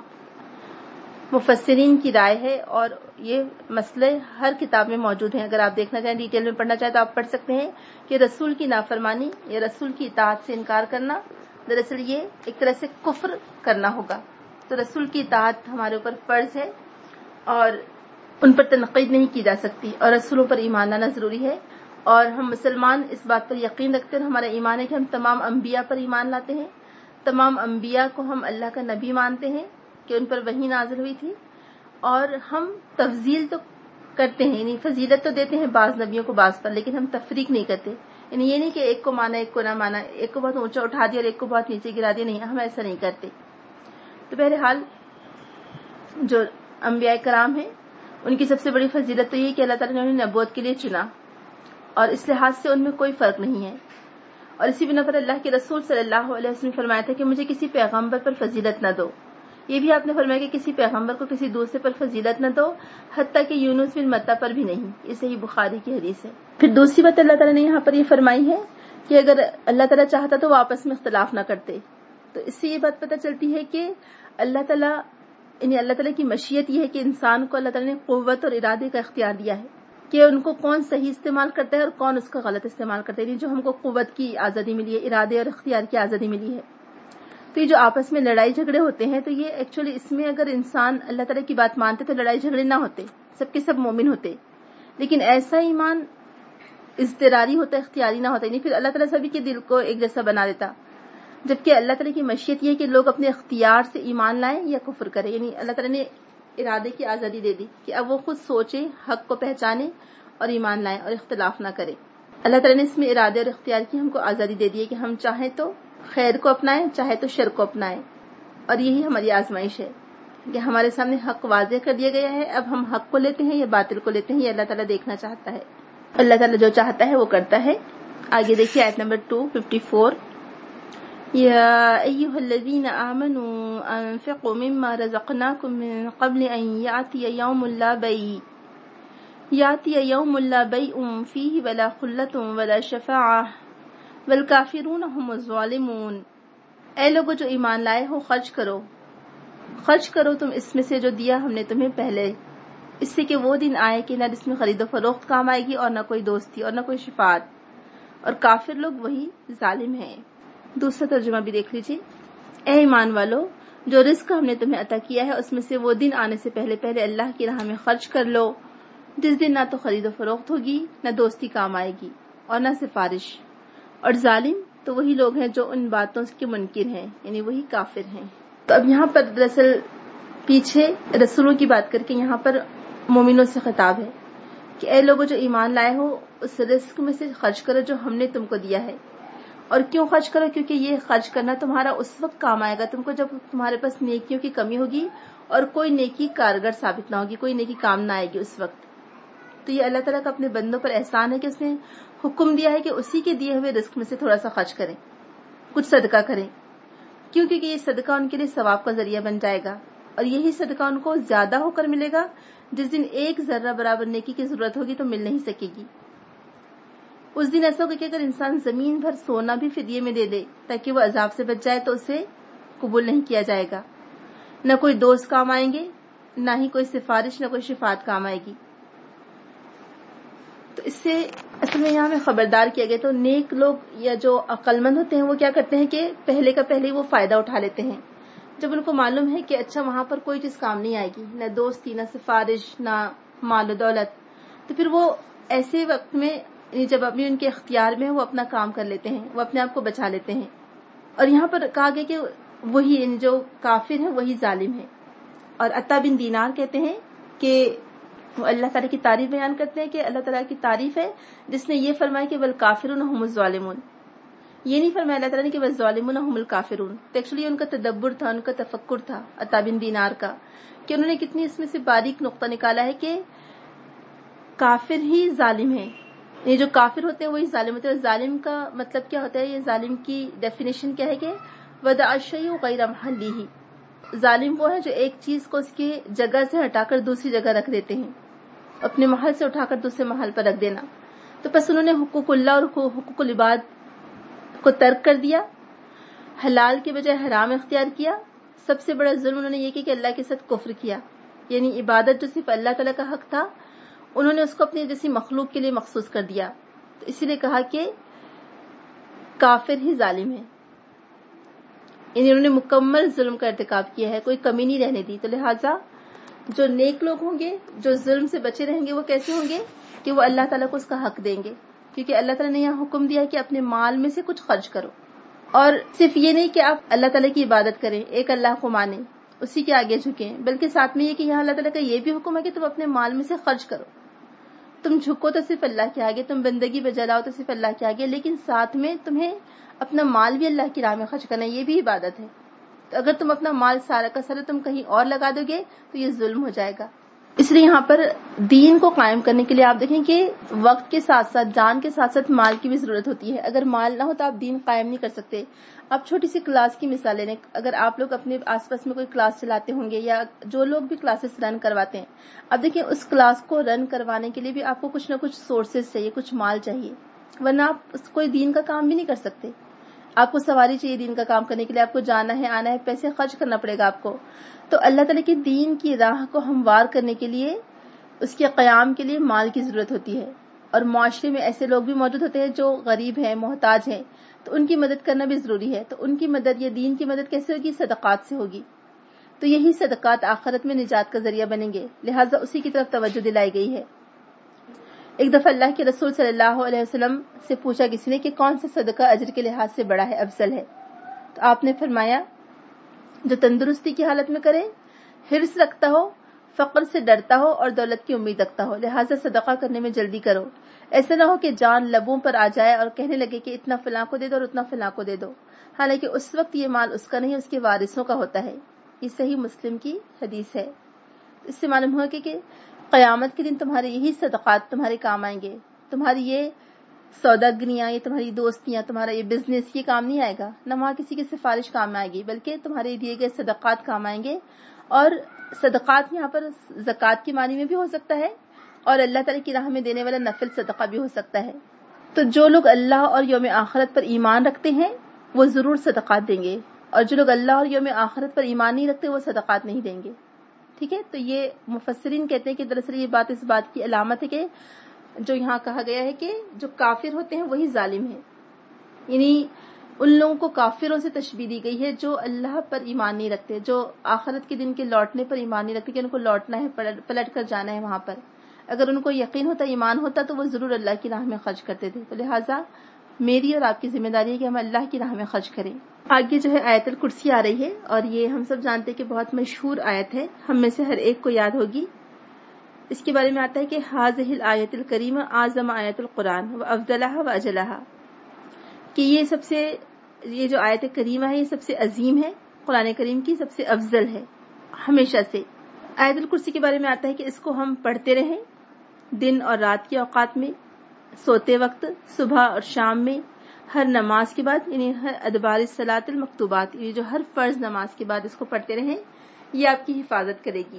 مفسرین کی رائے ہے اور یہ مسئلے ہر کتاب میں موجود ہیں. اگر آپ دیکھنا چاہیں، ڈیٹیل میں پڑھنا چاہیں تو آپ پڑھ سکتے ہیں کہ رسول کی نافرمانی یا رسول کی اطاعت سے انکار کرنا دراصل یہ ایک طرح سے کفر کرنا ہوگا. تو رسول کی اطاعت ہمارے اوپر فرض ہے اور ان پر تنقید نہیں کی جا سکتی، اور رسولوں پر ایمان لانا ضروری ہے. اور ہم مسلمان اس بات پر یقین رکھتے ہیں، ہمارا ایمان ہے کہ ہم تمام انبیاء پر ایمان لاتے ہیں. تمام انبیاء کو ہم اللہ کا نبی مانتے ہیں کہ ان پر وحی نازل ہوئی تھی، اور ہم تفضیل تو کرتے ہیں، یعنی فضیلت تو دیتے ہیں بعض نبیوں کو بعض پر، لیکن ہم تفریق نہیں کرتے. یعنی یہ نہیں کہ ایک کو مانا ایک کو نہ مانا، ایک کو بہت اونچا اٹھا دیا اور ایک کو بہت نیچے گرا دیا، نہیں، ہم ایسا نہیں کرتے. تو بہرحال جو انبیاء کرام ہیں ان کی سب سے بڑی فضیلت تو یہ کہ اللہ تعالیٰ نے انہیں نبوت کے لیے چنا، اور اس لحاظ سے ان میں کوئی فرق نہیں ہے. اور اسی بنا پر اللہ کے رسول صلی اللہ علیہ وسلم نے فرمایا تھا کہ مجھے کسی پیغمبر پر فضیلت نہ دو. یہ بھی آپ نے فرمایا کہ کسی پیغمبر کو کسی دوسرے پر فضیلت نہ دو، حتیٰ کہ یونس بن متی پر بھی نہیں. یہ صحیح بخاری کی حدیث ہے. پھر دوسری بات اللہ تعالیٰ نے یہاں پر یہ فرمائی ہے کہ اگر اللہ تعالیٰ چاہتا تو وہ آپس میں اختلاف نہ کرتے. تو اس سے یہ بات پتہ چلتی ہے کہ اللہ تعالیٰ کی مشیت یہ ہے کہ انسان کو اللہ تعالیٰ نے قوت اور ارادے کا اختیار دیا ہے کہ ان کو کون صحیح استعمال کرتا ہے اور کون اس کا غلط استعمال کرتا ہے. جو ہم کو قوت کی آزادی ملی ہے، ارادے اور اختیار کی آزادی ملی ہے. تو یہ جو آپس میں لڑائی جھگڑے ہوتے ہیں تو یہ ایکچولی اس میں اگر انسان اللہ تعالیٰ کی بات مانتے تو لڑائی جھگڑے نہ ہوتے، سب کے سب مومن ہوتے. لیکن ایسا ایمان اضطراری ہوتا ہے، اختیاری نہ ہوتا. یعنی پھر اللہ تعالیٰ سبھی کے دل کو ایک جیسا بنا دیتا، جبکہ اللہ تعالیٰ کی مشیت یہ ہے کہ لوگ اپنے اختیار سے ایمان لائیں یا کفر کریں. یعنی اللہ تعالیٰ نے ارادے کی آزادی دے دی کہ اب وہ خود سوچیں، حق کو پہچانیں اور ایمان لائیں اور اختلاف نہ کریں. اللہ تعالیٰ نے اس میں ارادے اور اختیار کی ہم کو آزادی دے دی ہے کہ ہم چاہیں تو خیر کو اپنائیں، چاہے تو شر کو اپنائیں. اور یہی ہماری آزمائش ہے کہ ہمارے سامنے حق واضح کر دیا گیا ہے، اب ہم حق کو لیتے ہیں یا باطل کو لیتے ہیں، یہ اللہ تعالیٰ دیکھنا چاہتا ہے. اللہ تعالیٰ جو چاہتا ہے وہ کرتا ہے. آگے دیکھیے آیت نمبر 254. یا ایھا الذین آمنوا انفقوا مما رزقناکم من قبل ان یأتی یوم لا بیع فیہ ولا خلۃ ولا شفاعۃ والکافرون ھم الظالمون. اے لوگو جو ایمان لائے ہو، خرچ کرو تم اس میں سے جو دیا ہم نے تمہیں پہلے، اس سے کہ وہ دن آئے کہ نہ جس میں خرید و فروخت کام آئے گی اور نہ کوئی دوستی اور نہ کوئی شفاعت، اور کافر لوگ وہی ظالم ہیں. دوسرا ترجمہ بھی دیکھ لیجیے. اے ایمان والو، جو رزق ہم نے تمہیں عطا کیا ہے اس میں سے وہ دن آنے سے پہلے پہلے اللہ کی راہ میں خرچ کر لو، جس دن نہ تو خرید و فروخت ہوگی، نہ دوستی کام آئے گی اور نہ سفارش. اور ظالم تو وہی لوگ ہیں جو ان باتوں کے منکر ہیں، یعنی وہی کافر ہیں. تو اب یہاں پر دراصل پیچھے رسولوں کی بات کر کے یہاں پر مومنوں سے خطاب ہے کہ اے لوگوں جو ایمان لائے ہو، اس رزق میں سے خرچ کرو جو ہم نے تم کو دیا ہے. اور کیوں خرچ کرو؟ کیونکہ یہ خرچ کرنا تمہارا اس وقت کام آئے گا تم کو جب تمہارے پاس نیکیوں کی کمی ہوگی اور کوئی نیکی کارگر ثابت نہ ہوگی، کوئی نیکی کام نہ آئے گی اس وقت. تو یہ اللہ تعالیٰ کا اپنے بندوں پر احسان ہے کہ اس نے حکم دیا ہے کہ اسی کے دیے ہوئے رزق میں سے تھوڑا سا خرچ کریں، کچھ صدقہ کریں. کیوں؟ کیونکہ یہ صدقہ ان کے لیے ثواب کا ذریعہ بن جائے گا، اور یہی صدقہ ان کو زیادہ ہو کر ملے گا. جس دن ایک ذرہ برابر نیکی کی ضرورت ہوگی تو مل نہیں سکے گی. اس دن ایسا ہوگا کہ اگر انسان زمین بھر سونا بھی فدیے میں دے دے تاکہ وہ عذاب سے بچ جائے تو اسے قبول نہیں کیا جائے گا. نہ کوئی دوست کام آئیں گے، نہ ہی کوئی سفارش، نہ کوئی شفاعت کام آئے گی. تو اس سے اصل میں یہاں میں خبردار کیا گیا. تو نیک لوگ یا جو عقل مند ہوتے ہیں وہ کیا کرتے ہیں کہ پہلے کا پہلے وہ فائدہ اٹھا لیتے ہیں. جب ان کو معلوم ہے کہ اچھا وہاں پر کوئی چیز کام نہیں آئے گی, نہ دوستی, نہ سفارش, نہ مال و دولت, تو پھر وہ ایسے وقت میں جب ابھی ان کے اختیار میں وہ اپنا کام کر لیتے ہیں, وہ اپنے آپ کو بچا لیتے ہیں. اور یہاں پر کہا گیا کہ وہی جو کافر ہے وہی ظالم ہے. اور عطا بن دینار کہتے ہیں کہ وہ اللہ تعالیٰ کی تعریف بیان کرتے ہیں کہ اللہ تعالیٰ کی تعریف ہے جس نے یہ فرمایا کہ والکافرون هم الظالمون. یہ نہیں فرمایا اللہ تعالیٰ نے کہ والظالمون هم الکافرون. تو ایکچولی ان کا تدبر تھا, ان کا تفکر تھا عطا بن دینار کا, کہ انہوں نے کتنی اس میں سے باریک نقطہ نکالا ہے کہ کافر ہی ظالم ہے. یہ جو کافر ہوتے ہیں وہی ظالم ہوتے ہیں. ظالم کا مطلب کیا ہوتا ہے؟ یہ ظالم کی ڈیفینیشن کیا ہے کہ وضع الشیء غیر محلہ. ظالم وہ ہے جو ایک چیز کو اس کی جگہ سے ہٹا کر دوسری جگہ رکھ دیتے ہیں, اپنے محل سے اٹھا کر دوسرے محل پر رکھ دینا. تو پس انہوں نے حقوق اللہ اور حقوق العباد کو ترک کر دیا, حلال کے بجائے حرام اختیار کیا. سب سے بڑا ظلم انہوں نے یہ کیا کہ اللہ کے ساتھ کفر کیا, یعنی عبادت جو صرف اللہ تعالیٰ کا حق تھا انہوں نے اس کو اپنی جیسی مخلوق کے لیے مخصوص کر دیا. تو اسی لیے کہا کہ کافر ہی ظالم ہے, یعنی انہوں نے مکمل ظلم کا ارتکاب کیا ہے, کوئی کمی نہیں رہنے دی. تو لہٰذا جو نیک لوگ ہوں گے جو ظلم سے بچے رہیں گے وہ کیسے ہوں گے کہ وہ اللہ تعالیٰ کو اس کا حق دیں گے, کیونکہ اللہ تعالیٰ نے یہاں حکم دیا کہ اپنے مال میں سے کچھ خرچ کرو. اور صرف یہ نہیں کہ آپ اللہ تعالیٰ کی عبادت کریں, ایک اللہ کو مانیں, اسی کے آگے جھکیں, بلکہ ساتھ میں یہ کہ یہاں اللہ تعالیٰ کا یہ بھی حکم ہے کہ تم اپنے مال میں سے خرچ کرو. تم جھکو تو صرف اللہ کے آگے, تم بندگی بجا لاؤ تو صرف اللہ کے آگے, لیکن ساتھ میں تمہیں اپنا مال بھی اللہ کی راہ میں خرچ کرنا, یہ بھی عبادت ہے. تو اگر تم اپنا مال سارا کا سارا تم کہیں اور لگا دو گے تو یہ ظلم ہو جائے گا. اس لیے یہاں پر دین کو قائم کرنے کے لیے آپ دیکھیں کہ وقت کے ساتھ ساتھ جان کے ساتھ ساتھ مال کی بھی ضرورت ہوتی ہے. اگر مال نہ ہو تو آپ دین قائم نہیں کر سکتے. آپ چھوٹی سی کلاس کی مثال لیں, اگر آپ لوگ اپنے آس پاس میں کوئی کلاس چلاتے ہوں گے یا جو لوگ بھی کلاسز رن کرواتے ہیں, اب دیکھیں اس کلاس کو رن کروانے کے لیے بھی آپ کو کچھ نہ کچھ سورسز چاہیے, کچھ مال چاہیے, ورنہ آپ کوئی دین کا کام بھی نہیں کر سکتے. آپ کو سواری چاہیے دین کا کام کرنے کے لیے, آپ کو جانا ہے آنا ہے, پیسے خرچ کرنا پڑے گا آپ کو. تو اللہ تعالیٰ کی دین کی راہ کو ہموار کرنے کے لیے, اس کے قیام کے لیے مال کی ضرورت ہوتی ہے. اور معاشرے میں ایسے لوگ بھی موجود ہوتے ہیں جو غریب ہیں, محتاج ہیں, تو ان کی مدد کرنا بھی ضروری ہے. تو ان کی مدد, یہ دین کی مدد کیسے ہوگی؟ صدقات سے ہوگی. تو یہی صدقات آخرت میں نجات کا ذریعہ بنیں گے, لہٰذا اسی کی طرف توجہ دلائی گئی ہے. ایک دفعہ اللہ کے رسول صلی اللہ علیہ وسلم سے پوچھا کسی نے کہ کون سا صدقہ اجر کے لحاظ سے بڑا ہے, افضل ہے؟ تو آپ نے فرمایا جو تندرستی کی حالت میں کرے, حرص رکھتا ہو, فقر سے ڈرتا ہو اور دولت کی امید رکھتا ہو, لہٰذا صدقہ کرنے میں جلدی کرو. ایسا نہ ہو کہ جان لبوں پر آ جائے اور کہنے لگے کہ اتنا فلاں کو دے دو اور اتنا فلاں کو دے دو, حالانکہ اس وقت یہ مال اس کا نہیں, اس کے وارثوں کا ہوتا ہے. یہ صحیح مسلم کی حدیث ہے. اس سے معلوم ہوا کہ قیامت کے دن تمہارے یہی صدقات تمہارے کام آئیں گے. تمہاری یہ سوداگریاں, یہ تمہاری دوستیاں, تمہارا یہ بزنس, یہ کام نہیں آئے گا, نہ وہاں کسی کی سفارش کام آئے گی, بلکہ تمہارے دیے گئے صدقات کام آئیں گے. اور صدقات یہاں پر زکوٰۃ کے معنی میں بھی ہو سکتا ہے اور اللہ تعالیٰ کی راہ میں دینے والا نفل صدقہ بھی ہو سکتا ہے. تو جو لوگ اللہ اور یوم آخرت پر ایمان رکھتے ہیں وہ ضرور صدقات دیں گے, اور جو لوگ اللہ اور یوم آخرت پر ایمان نہیں رکھتے وہ صدقات نہیں دیں گے. ٹھیک ہے, تو یہ مفسرین کہتے ہیں کہ دراصل یہ بات اس بات کی علامت ہے کہ جو یہاں کہا گیا ہے کہ جو کافر ہوتے ہیں وہی ظالم ہیں, یعنی ان لوگوں کو کافروں سے تشبیہ دی گئی ہے جو اللہ پر ایمان نہیں رکھتے, جو آخرت کے دن کے لوٹنے پر ایمان نہیں رکھتے کہ ان کو لوٹنا ہے, پلٹ کر جانا ہے وہاں پر. اگر ان کو یقین ہوتا, ایمان ہوتا, تو وہ ضرور اللہ کی راہ میں خرچ کرتے تھے. تو لہٰذا میری اور آپ کی ذمہ داری ہے کہ ہم اللہ کی راہ میں خرچ کریں. آگے جو ہے آیت الکرسی آ رہی ہے, اور یہ ہم سب جانتے ہیں کہ بہت مشہور آیت ہے, ہم میں سے ہر ایک کو یاد ہوگی. اس کے بارے میں آتا ہے کہ ہاذہ الآیۃ الکریمہ اعظم آیت القرآن و افضلھا و اجلھا, کہ یہ جو آیت کریمہ ہے یہ سب سے عظیم ہے, قرآن کریم کی سب سے افضل ہے ہمیشہ سے. آیت الکرسی کے بارے میں آتا ہے کہ اس کو ہم پڑھتے رہیں دن اور رات کے اوقات میں, سوتے وقت, صبح اور شام میں, ہر نماز کے بعد, یعنی ہر ادبار الصلاۃ المکتوبات, یہ جو ہر فرض نماز کے بعد اس کو پڑھتے رہیں. یہ آپ کی حفاظت کرے گی,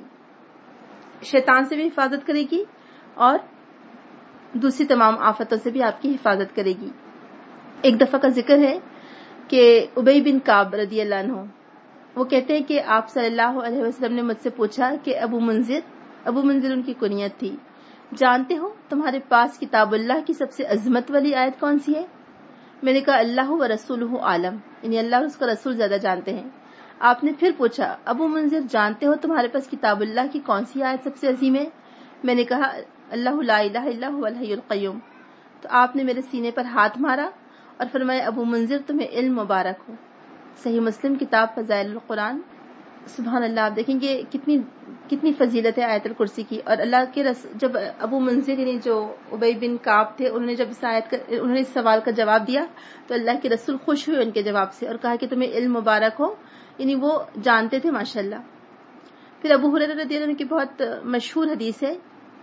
شیطان سے بھی حفاظت کرے گی اور دوسری تمام آفتوں سے بھی آپ کی حفاظت کرے گی. ایک دفعہ کا ذکر ہے کہ ابی بن کعب رضی اللہ عنہ وہ کہتے ہیں کہ آپ صلی اللہ علیہ وسلم نے مجھ سے پوچھا کہ ابو منذر ان کی کنیت تھی, جانتے ہو تمہارے پاس کتاب اللہ کی سب سے عظمت والی آیت کون سی ہے؟ میں نے کہا اللہ و رسولہ عالم، یعنی اللہ اور اس کا رسول زیادہ جانتے ہیں۔ آپ نے پھر پوچھا ابو منذر جانتے ہو تمہارے پاس کتاب اللہ کی کون سی آیت سب سے عظیم ہے؟ میں نے کہا اللہ لا الہ الا هو الحی القیوم۔ تو آپ نے میرے سینے پر ہاتھ مارا اور فرمایا ابو منذر تمہیں علم مبارک ہو۔ صحیح مسلم کتاب فضائل القرآن۔ سبحان اللہ، آپ دیکھیں گے کتنی فضیلت ہے آیت الکرسی کی۔ اور اللہ کے جب ابو منذر یعنی جو ابی بن کعب تھے، انہوں نے اس سوال کا جواب دیا تو اللہ کے رسول خوش ہوئے ان کے جواب سے اور کہا کہ تمہیں علم مبارک ہو، یعنی وہ جانتے تھے ماشاءاللہ۔ پھر ابو ہریرہ رضی اللہ عنہ کی بہت مشہور حدیث ہے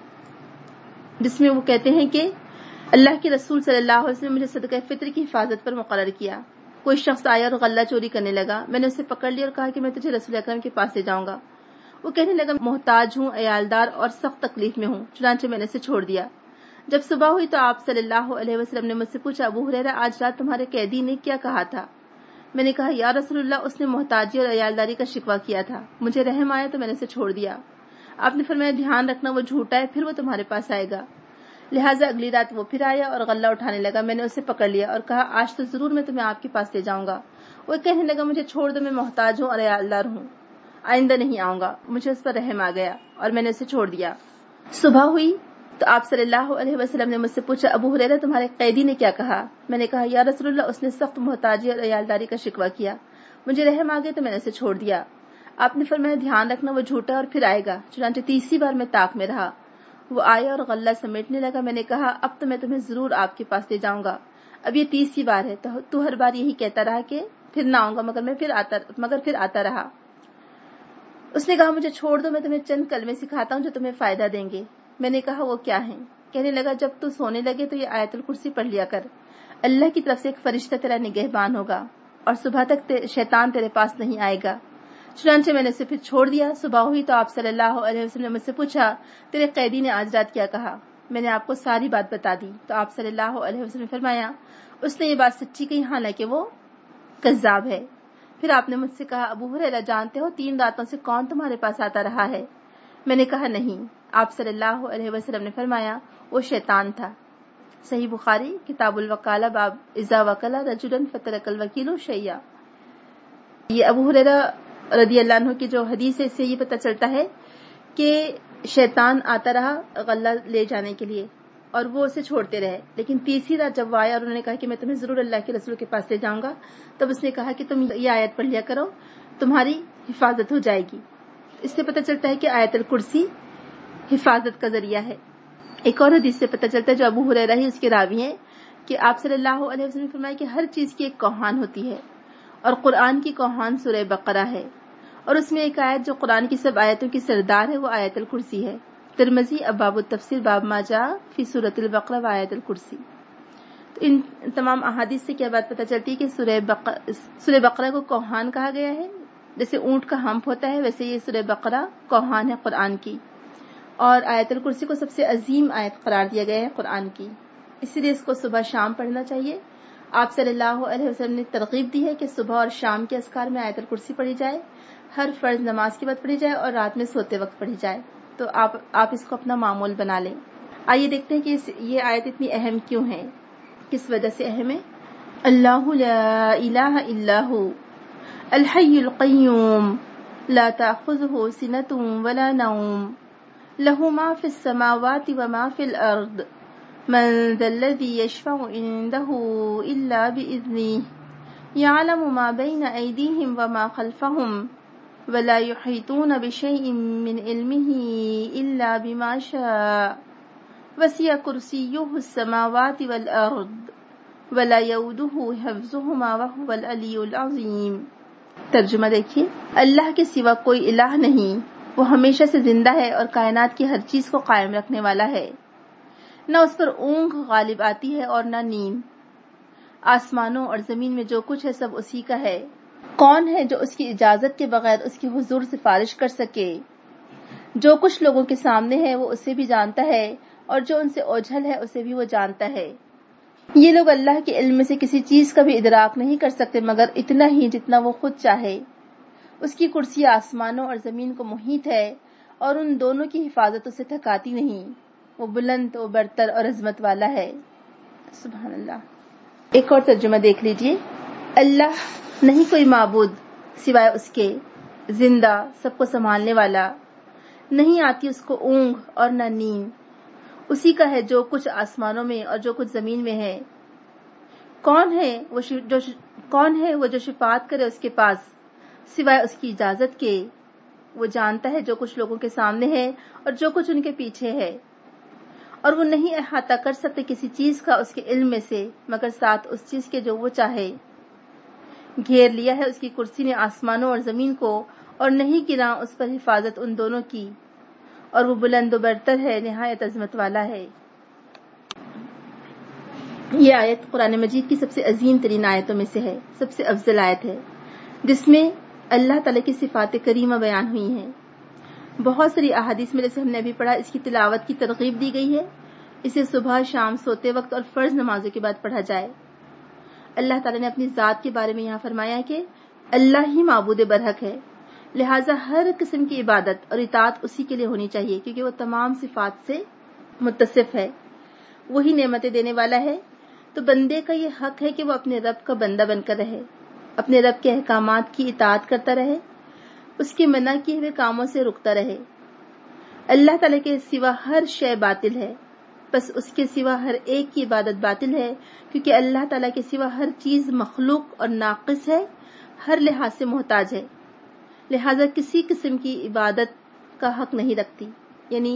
جس میں وہ کہتے ہیں کہ اللہ کے رسول صلی اللہ علیہ وسلم نے مجھے صدقہ فطر کی حفاظت پر مقرر کیا۔ کوئی شخص آیا اور غلہ چوری کرنے لگا، میں نے اسے پکڑ لیا اور کہا کہ میں تجھے رسول اکرم کے پاس لے جاؤں گا۔ وہ کہنے لگا محتاج ہوں، عیالدار اور سخت تکلیف میں ہوں، چنانچہ میں نے اسے چھوڑ دیا۔ جب صبح ہوئی تو آپ صلی اللہ علیہ وسلم نے مجھ سے پوچھا ابو ہریرہ آج رات تمہارے قیدی نے کیا کہا تھا؟ میں نے کہا یا رسول اللہ اس نے محتاجی اور عیالداری کا شکوہ کیا تھا، مجھے رحم آیا تو میں نے اسے چھوڑ دیا۔ آپ نے فرمایا دھیان رکھنا وہ جھوٹا ہے، پھر وہ تمہارے پاس آئے گا۔ لہٰذا اگلی رات وہ پھر آیا اور غلہ اٹھانے لگا، میں نے اسے پکڑ لیا اور کہا آج تو ضرور میں تمہیں آپ کے پاس لے جاؤں گا۔ وہ کہنے لگا مجھے چھوڑ دو، میں محتاج ہوں اور عیالدار ہوں، آئندہ نہیں آؤں گا۔ مجھے اس پر رحم آ گیا اور میں نے اسے چھوڑ دیا۔ صبح ہوئی تو آپ صلی اللہ علیہ وسلم نے مجھ سے پوچھا ابو ہریرہ تمہارے قیدی نے کیا کہا؟ میں نے کہا یا رسول اللہ اس نے سخت محتاجی اور عیالداری کا شکوہ کیا، مجھے رحم آ گیا تو میں نے اسے چھوڑ دیا۔ آپ نے فرمایا دھیان رکھنا وہ جھوٹا اور پھر آئے گا۔ چنانچہ تیسری بار میں طاق میں رہا، وہ آیا اور غلہ سمیٹنے لگا۔ میں نے کہا اب تو میں تمہیں ضرور آپ کے پاس لے جاؤں گا، اب یہ تیسری بار ہے۔ تو ہر بار یہی کہتا رہا کہ پھر نہ آؤں گا، مگر پھر آتا رہا۔ اس نے کہا مجھے چھوڑ دو، میں تمہیں چند کلمے سکھاتا ہوں جو تمہیں فائدہ دیں گے۔ میں نے کہا وہ کیا ہیں؟ کہنے لگا جب تو سونے لگے تو یہ آیت الکرسی پڑھ لیا کر، اللہ کی طرف سے ایک فرشتہ تیرا نگہبان ہوگا اور صبح تک شیطان تیرے پاس نہیں آئے گا۔ چنانچہ میں نے اسے پھر چھوڑ دیا۔ صبح ہوئی تو آپ صلی اللہ علیہ وسلم نے مجھ سے پوچھا تیرے قیدی نے آج رات کیا کہا؟ میں نے آپ کو ساری بات بتا دی تو آپ صلی اللہ علیہ وسلم نے فرمایا اس نے یہ بات سچی کہی حالانکہ وہ کذاب ہے۔ پھر آپ نے مجھ سے کہا ابو ہریرہ جانتے ہو 3 راتوں سے کون تمہارے پاس آتا رہا ہے؟ میں نے کہا نہیں۔ آپ صلی اللہ علیہ وسلم نے فرمایا وہ شیطان تھا۔ صحیح بخاری کتاب الوکالہ باب اذا وکل رجلا فترک الوکیل شیئا۔ یہ ابو ہریرہ رضی اللہ عنہ کی جو حدیث ہے اس سے یہ پتہ چلتا ہے کہ شیطان آتا رہا غلہ لے جانے کے لیے اور وہ اسے چھوڑتے رہے، لیکن تیسری رات جب وہ آیا اور انہوں نے کہا کہ میں تمہیں ضرور اللہ کے رسول کے پاس لے جاؤں گا، تب اس نے کہا کہ تم یہ آیت پڑھ لیا کرو تمہاری حفاظت ہو جائے گی۔ اس سے پتہ چلتا ہے کہ آیت الکرسی حفاظت کا ذریعہ ہے۔ ایک اور حدیث سے پتہ چلتا ہے جو ابو ہریرہ ہی اس کے راوی ہیں کہ آپ صلی اللہ علیہ وسلم نے فرمایا کہ ہر چیز کی ایک کوہان ہوتی ہے اور قرآن کی کوہان سورہ بقرہ ہے، اور اس میں ایک آیت جو قرآن کی سب آیتوں کی سردار ہے وہ آیت الکرسی ہے۔ ترمذی ابواب التفسیر باب ما جاء فی سورۃ البقرہ و آیت الکرسی۔ تو ان تمام احادیث سے کیا بات پتہ چلتی ہے کہ سورہ بقرہ کو کوہان کہا گیا ہے، جیسے اونٹ کا ہمپ ہوتا ہے ویسے یہ سورہ بقرہ کوہان ہے قرآن کی، اور آیت الکرسی کو سب سے عظیم آیت قرار دیا گیا ہے قرآن کی، اسی لیے اس کو صبح شام پڑھنا چاہیے۔ آپ صلی اللہ علیہ وسلم نے ترغیب دی ہے کہ صبح اور شام کے اذکار میں آیت الکرسی پڑھی جائے، ہر فرض نماز کے بعد پڑھی جائے اور رات میں سوتے وقت پڑھی جائے، تو آپ اس کو اپنا معمول بنا لیں۔ آئیے دیکھتے ہیں کہ یہ آیت اتنی اہم کیوں ہے، کس وجہ سے اہم ہے۔ اللہ لا الہ الا هو الحی القیوم لا تأخذہ سنۃ ولا نوم له ما في السماوات وما في الأرض من ذا الذي يشفع عنده إلا بإذنه يعلم ما بين أيديهم وما خلفهم ولا يحيطون بشيء من علمه إلا بما شاء وسع كرسيه السماوات والأرض ولا يؤوده حفظهما وهو العلي العظيم۔ ترجمہ دیکھیے، اللہ کے سوا کوئی الہ نہیں، وہ ہمیشہ سے زندہ ہے اور کائنات کی ہر چیز کو قائم رکھنے والا ہے، نہ اس پر اونگ غالب آتی ہے اور نہ نیند۔ آسمانوں اور زمین میں جو کچھ ہے سب اسی کا ہے۔ کون ہے جو اس کی اجازت کے بغیر اس کے حضور سفارش کر سکے؟ جو کچھ لوگوں کے سامنے ہے وہ اسے بھی جانتا ہے اور جو ان سے اوجھل ہے اسے بھی وہ جانتا ہے۔ یہ لوگ اللہ کے علم میں سے کسی چیز کا بھی ادراک نہیں کر سکتے مگر اتنا ہی جتنا وہ خود چاہے۔ اس کی کرسی آسمانوں اور زمین کو محیط ہے اور ان دونوں کی حفاظت اسے تھکاتی نہیں۔ وہ بلند و برتر اور عظمت والا ہے. سبحان اللہ. ایک اور ترجمہ دیکھ لیجئے. اللہ نہیں کوئی معبود سوائے اس کے، زندہ، سب کو سنبھالنے والا. نہیں آتی اس کو اونگ اور نہ نیند. اسی کا ہے جو کچھ آسمانوں میں اور جو کچھ زمین میں ہے. کون ہے وہ جو شفاعت کرے اس کے پاس سوائے اس کی اجازت کے. وہ جانتا ہے جو کچھ لوگوں کے سامنے ہے اور جو کچھ ان کے پیچھے ہے، اور وہ نہیں احاطہ کر سکتے کسی چیز کا اس کے علم میں سے مگر ساتھ اس چیز کے جو وہ چاہے. گھیر لیا ہے اس کی کرسی نے آسمانوں اور زمین کو، اور نہیں گرا اس پر حفاظت ان دونوں کی، اور وہ بلند و برتر ہے، نہایت عظمت والا ہے. یہ آیت قرآن مجید کی سب سے عظیم ترین آیتوں میں سے ہے، سب سے افضل آیت ہے، جس میں اللہ تعالیٰ کی صفات کریمہ بیان ہوئی ہیں. بہت ساری احادیث میں جیسے ہم نے ابھی پڑھا اس کی تلاوت کی ترغیب دی گئی ہے. اسے صبح، شام، سوتے وقت اور فرض نمازوں کے بعد پڑھا جائے. اللہ تعالیٰ نے اپنی ذات کے بارے میں یہاں فرمایا کہ اللہ ہی معبود برحق ہے، لہٰذا ہر قسم کی عبادت اور اطاعت اسی کے لیے ہونی چاہیے، کیونکہ وہ تمام صفات سے متصف ہے، وہی نعمتیں دینے والا ہے. تو بندے کا یہ حق ہے کہ وہ اپنے رب کا بندہ بن کر رہے، اپنے رب کے احکامات کی اطاعت کرتا رہے، اس کے منع کیے ہوئے کاموں سے رکتا رہے. اللہ تعالیٰ کے سوا ہر شے باطل ہے، بس اس کے سوا ہر ایک کی عبادت باطل ہے، کیونکہ اللہ تعالیٰ کے سوا ہر چیز مخلوق اور ناقص ہے، ہر لحاظ سے محتاج ہے، لہذا کسی قسم کی عبادت کا حق نہیں رکھتی. یعنی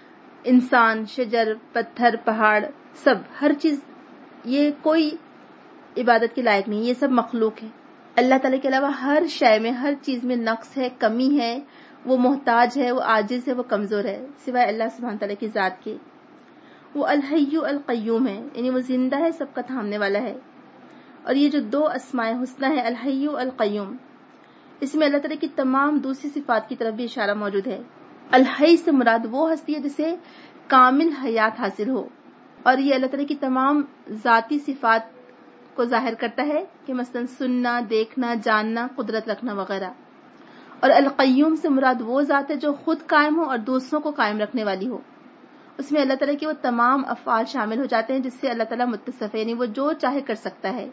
انسان، شجر، پتھر، پہاڑ، سب، ہر چیز، یہ کوئی عبادت کے لائق نہیں، یہ سب مخلوق ہے. اللہ تعالیٰ کے علاوہ ہر شے میں، ہر چیز میں نقص ہے، کمی ہے، وہ محتاج ہے، وہ عاجز ہے، وہ کمزور ہے، سوائے اللہ سبحانہ تعالیٰ کی ذات کے. وہ الحی القیوم ہے، یعنی وہ زندہ ہے، سب کا تھامنے والا ہے. اور یہ جو دو اسماء حسنہ ہے، الحی القیوم، اس میں اللہ تعالیٰ کی تمام دوسری صفات کی طرف بھی اشارہ موجود ہے. الحی سے مراد وہ ہستی ہے جسے کامل حیات حاصل ہو، اور یہ اللہ تعالیٰ کی تمام ذاتی صفات کو ظاہر کرتا ہے کہ مثلا سننا، دیکھنا، جاننا، قدرت رکھنا وغیرہ. اور القیوم سے مراد وہ ذات ہے جو خود قائم ہو اور دوسروں کو قائم رکھنے والی ہو. اس میں اللہ تعالیٰ کے وہ تمام افعال شامل ہو جاتے ہیں جس سے اللہ تعالیٰ متصف ہے، یعنی وہ جو چاہے کر سکتا ہے.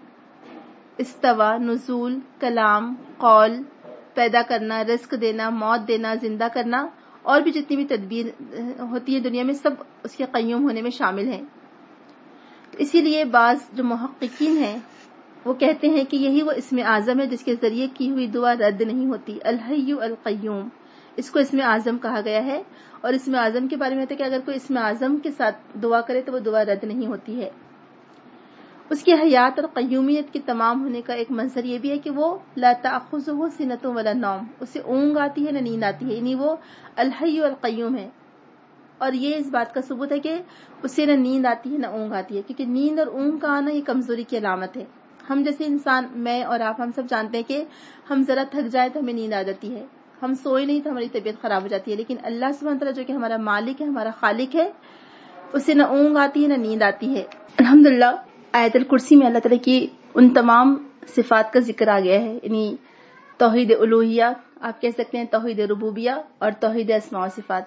استوا، نزول، کلام، قول، پیدا کرنا، رزق دینا، موت دینا، زندہ کرنا، اور بھی جتنی بھی تدبیر ہوتی ہے دنیا میں، سب اس کے قیوم ہونے میں شامل ہیں. اسی لیے بعض جو محققین ہیں وہ کہتے ہیں کہ یہی وہ اسم اعظم ہے جس کے ذریعے کی ہوئی دعا رد نہیں ہوتی. الحی القیوم، اس کو اسم اعظم کہا گیا ہے. اور اسم اعظم کے بارے میں ہوتا ہے کہ اگر کوئی اسم اعظم کے ساتھ دعا کرے تو وہ دعا رد نہیں ہوتی ہے. اس کی حیات اور قیومیت کے تمام ہونے کا ایک منظر یہ بھی ہے کہ وہ لا تأخذہ سنۃ ولا نوم، اسے اونگ آتی ہے نہ نیند آتی ہے، یعنی وہ الحی القیوم ہے. اور یہ اس بات کا ثبوت ہے کہ اسے نہ نیند آتی ہے نہ اونگ آتی ہے، کیونکہ نیند اور اونگ کا آنا یہ کمزوری کی علامت ہے. ہم جیسے انسان، میں اور آپ، ہم سب جانتے ہیں کہ ہم ذرا تھک جائے تو ہمیں نیند آ جاتی ہے، ہم سوئے نہیں تو ہماری طبیعت خراب ہو جاتی ہے. لیکن اللہ سبحانہ تعالیٰ جو کہ ہمارا مالک ہے، ہمارا خالق ہے، اسے نہ اونگ آتی ہے نہ نیند آتی ہے. الحمدللہ آیت الکرسی میں اللہ تعالیٰ کی ان تمام صفات کا ذکر آ گیا ہے، یعنی توحید الوہیہ، آپ کہہ سکتے ہیں توحید ربوبیہ، اور توحید اسماء و صفات،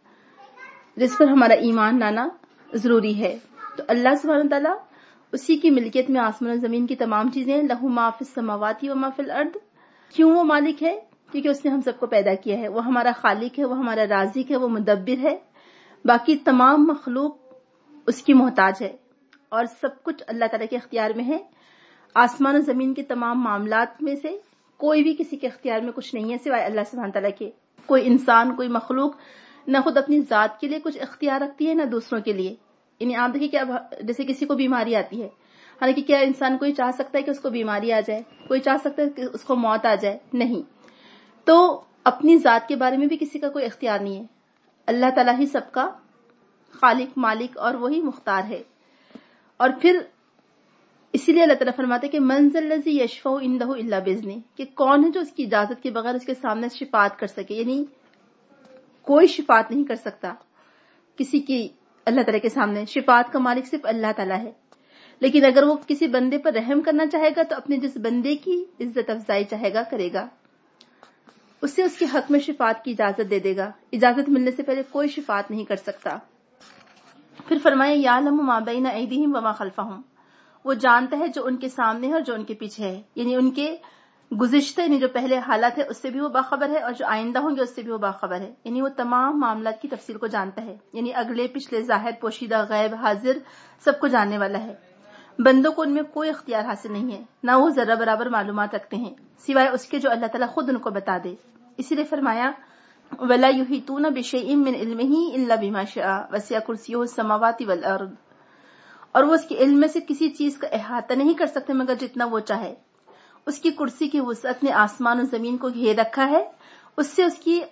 جس پر ہمارا ایمان لانا ضروری ہے. تو اللہ سبحانہ تعالیٰ اسی کی ملکیت میں آسمان و زمین کی تمام چیزیں، لہو ما فی السماوات و ما فی الارض. کیوں وہ مالک ہے؟ کیونکہ اس نے ہم سب کو پیدا کیا ہے، وہ ہمارا خالق ہے، وہ ہمارا رازق ہے، وہ مدبر ہے. باقی تمام مخلوق اس کی محتاج ہے، اور سب کچھ اللہ تعالیٰ کے اختیار میں ہے. آسمان و زمین کے تمام معاملات میں سے کوئی بھی کسی کے اختیار میں کچھ نہیں ہے سوائے اللہ سبحانہ تعالیٰ کے. کوئی انسان، کوئی مخلوق نہ خود اپنی ذات کے لیے کچھ اختیار رکھتی ہے نہ دوسروں کے لیے. یعنی آپ دیکھیں کہ اب جیسے کسی کو بیماری آتی ہے، حالانکہ کیا انسان کوئی چاہ سکتا ہے کہ اس کو بیماری آ جائے؟ کوئی چاہ سکتا ہے کہ اس کو موت آ جائے؟ نہیں. تو اپنی ذات کے بارے میں بھی کسی کا کوئی اختیار نہیں ہے. اللہ تعالیٰ ہی سب کا خالق، مالک، اور وہی مختار ہے. اور پھر اسی لیے اللہ تعالیٰ فرماتے ہیں کہ من ذا الذی یشفع عندہ الا باذنہ، کہ کون ہے جو اس کی اجازت کے بغیر اس کے سامنے شفاعت کر سکے. یعنی کوئی شفاعت نہیں کر سکتا کسی کی اللہ تعالیٰ کے سامنے. شفاعت کا مالک صرف اللہ تعالیٰ ہے. لیکن اگر وہ کسی بندے پر رحم کرنا چاہے گا تو اپنے جس بندے کی عزت افزائی چاہے گا کرے گا، اسے اس کے حق میں شفاعت کی اجازت دے دے گا. اجازت ملنے سے پہلے کوئی شفاعت نہیں کر سکتا. پھر فرمایا یعلم ما بین ایدیہم وما خلفہم، وہ جانتا ہے جو ان کے سامنے ہے اور جو ان کے پیچھے ہے، یعنی ان کے گزشتہ یعنی جو پہلے حالات ہے اس سے بھی وہ باخبر ہے، اور جو آئندہ ہوں گے اس سے بھی وہ باخبر ہے، یعنی وہ تمام معاملات کی تفصیل کو جانتا ہے، یعنی اگلے پچھلے ظاہر پوشیدہ غیب حاضر سب کو جاننے والا ہے۔ بندوں کو ان میں کوئی اختیار حاصل نہیں ہے، نہ وہ ذرہ برابر معلومات رکھتے ہیں سوائے اس کے جو اللہ تعالیٰ خود ان کو بتا دے۔ اسی لیے فرمایا وَلَا يُحِيطُونَ بِشَيْءٍ مِّنْ عِلْمِهِ إِلَّا بِمَا شَاءَ وَسِعَ كُرْسِيُّهُ السَّمَاوَاتِ وَالْأَرْضِ، اور وہ اس کے علم میں سے کسی چیز کا احاطہ نہیں کر سکتے مگر جتنا وہ چاہے۔ اس کی کرسی کی وسعت نے آسمان و زمین کو گھیر رکھا ہے، اس سے اس کی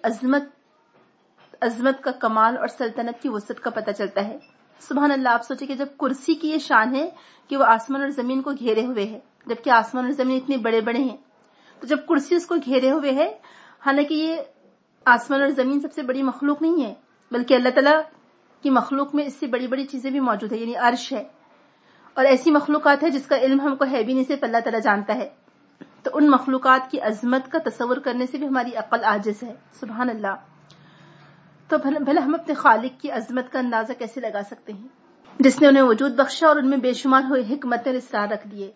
عظمت کا کمال اور سلطنت کی وسعت کا پتہ چلتا ہے۔ سبحان اللہ، آپ سوچیں کہ جب کرسی کی یہ شان ہے کہ وہ آسمان اور زمین کو گھیرے ہوئے ہے، جبکہ آسمان اور زمین اتنے بڑے بڑے ہیں، تو جب کرسی اس کو گھیرے ہوئے ہے، حالانکہ یہ آسمان اور زمین سب سے بڑی مخلوق نہیں ہے، بلکہ اللہ تعالیٰ کی مخلوق میں اس سے بڑی بڑی چیزیں بھی موجود ہیں، یعنی عرش ہے اور ایسی مخلوقات ہے جس کا علم ہم کو ہے بھی نہیں، صرف اللہ تعالیٰ جانتا ہے۔ تو ان مخلوقات کی عظمت کا تصور کرنے سے بھی ہماری عقل عاجز ہے۔ سبحان اللہ، تو بھلا ہم اپنے خالق کی عظمت کا اندازہ کیسے لگا سکتے ہیں، جس نے انہیں وجود بخشا اور ان میں بے شمار ہوئے حکمتیں اسرار رکھ دیے،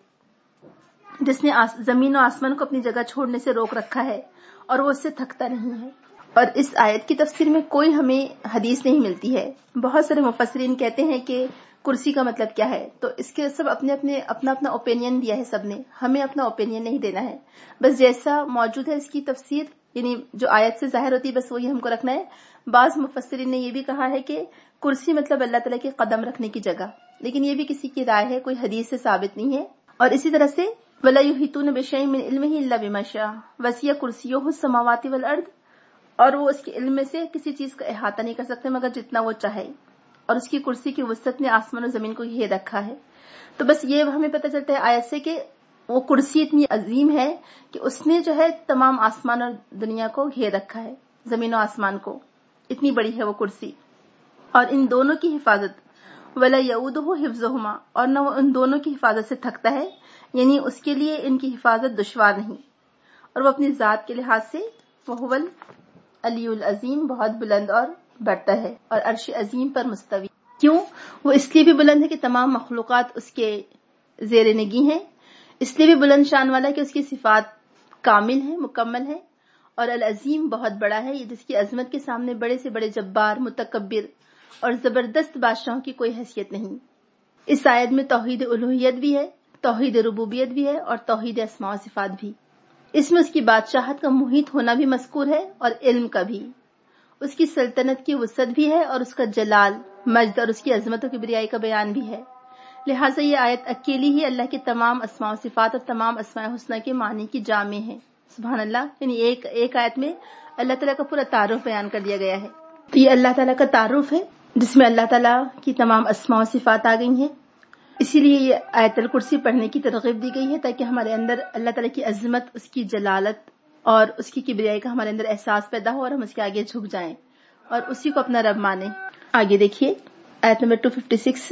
جس نے زمین و آسمان کو اپنی جگہ چھوڑنے سے روک رکھا ہے اور وہ اس سے تھکتا نہیں ہے۔ اور اس آیت کی تفسیر میں کوئی ہمیں حدیث نہیں ملتی ہے۔ بہت سارے مفسرین کہتے ہیں کہ کرسی کا مطلب کیا ہے، تو اس کے سب اپنا اوپینین دیا ہے، سب نے، ہمیں اپنا اوپینین نہیں دینا ہے، بس جیسا موجود ہے اس کی تفسیر، یعنی جو آیت سے ظاہر ہوتی ہے بس وہی ہم کو رکھنا ہے۔ بعض مفسرین نے یہ بھی کہا ہے کہ کرسی مطلب اللہ تعالیٰ کے قدم رکھنے کی جگہ، لیکن یہ بھی کسی کی رائے ہے، کوئی حدیث سے ثابت نہیں ہے۔ اور اسی طرح سے وَلَا يُحِيطُونَ بِشَيْءٍ مِّنْ عِلْمِهِ إِلَّا بِمَا شَاءَ وَسِعَ كُرْسِيُّهُ السَّمَاوَاتِ وَالْأَرْضِ، اور وہ اس کے علم میں سے کسی چیز کا احاطہ نہیں کر سکتے مگر جتنا وہ چاہے، اور اس کی کرسی کی وسعت نے آسمان و زمین کو گھیر رکھا ہے۔ تو بس یہ ہمیں پتہ چلتا ہے آیت سے کہ وہ کرسی اتنی عظیم ہے کہ اس نے جو ہے تمام آسمان اور دنیا کو گھیر رکھا ہے، زمین و آسمان کو، اتنی بڑی ہے وہ کرسی۔ اور ان دونوں کی حفاظت وَلَا يَئُودُهُ حِفْظُهُمَا، اور نہ وہ ان دونوں کی حفاظت سے تھکتا ہے، یعنی اس کے لیے ان کی حفاظت دشوار نہیں، اور وہ اپنی ذات کے لحاظ سے وَهُوَ العلی العظیم، بہت بلند اور برتر ہے، اور عرش عظیم پر مستوی۔ کیوں؟ وہ اس لیے بھی بلند ہے کہ تمام مخلوقات اس کے زیر نگی ہیں، اس لیے بھی بلند شان والا ہے کہ اس کی صفات کامل ہیں، مکمل ہیں، اور العظیم بہت بڑا ہے، جس کی عظمت کے سامنے بڑے سے بڑے جبار، متکبر اور زبردست بادشاہوں کی کوئی حیثیت نہیں۔ اس آیت میں توحید الوہیت بھی ہے، توحید ربوبیت بھی ہے، اور توحید اسماء و صفات بھی۔ اس میں اس کی بادشاہت کا محیط ہونا بھی مذکور ہے، اور علم کا بھی، اس کی سلطنت کی وسعت بھی ہے، اور اس کا جلال، مجد اور اس کی عظمت و کبریائی کا بیان بھی ہے۔ لہٰذا یہ آیت اکیلی ہی اللہ کے تمام اسماء و صفات اور تمام اسماء حسنہ کے معنی کی جامع ہے۔ سبحان اللہ، یعنی ایک آیت میں اللہ تعالیٰ کا پورا تعارف بیان کر دیا گیا ہے۔ تو یہ اللہ تعالیٰ کا تعارف ہے جس میں اللہ تعالیٰ کی تمام اسماء و صفات آ گئی ہیں۔ اسی لیے یہ آیت الکرسی پڑھنے کی ترغیب دی گئی ہے تاکہ ہمارے اندر اللہ تعالیٰ کی عظمت، اس کی جلالت اور اس کی کبریائی کا ہمارے اندر احساس پیدا ہو، اور ہم اس کے آگے جھک جائیں اور اسی کو اپنا رب مانیں۔ آگے دیکھیے آیت نمبر 256،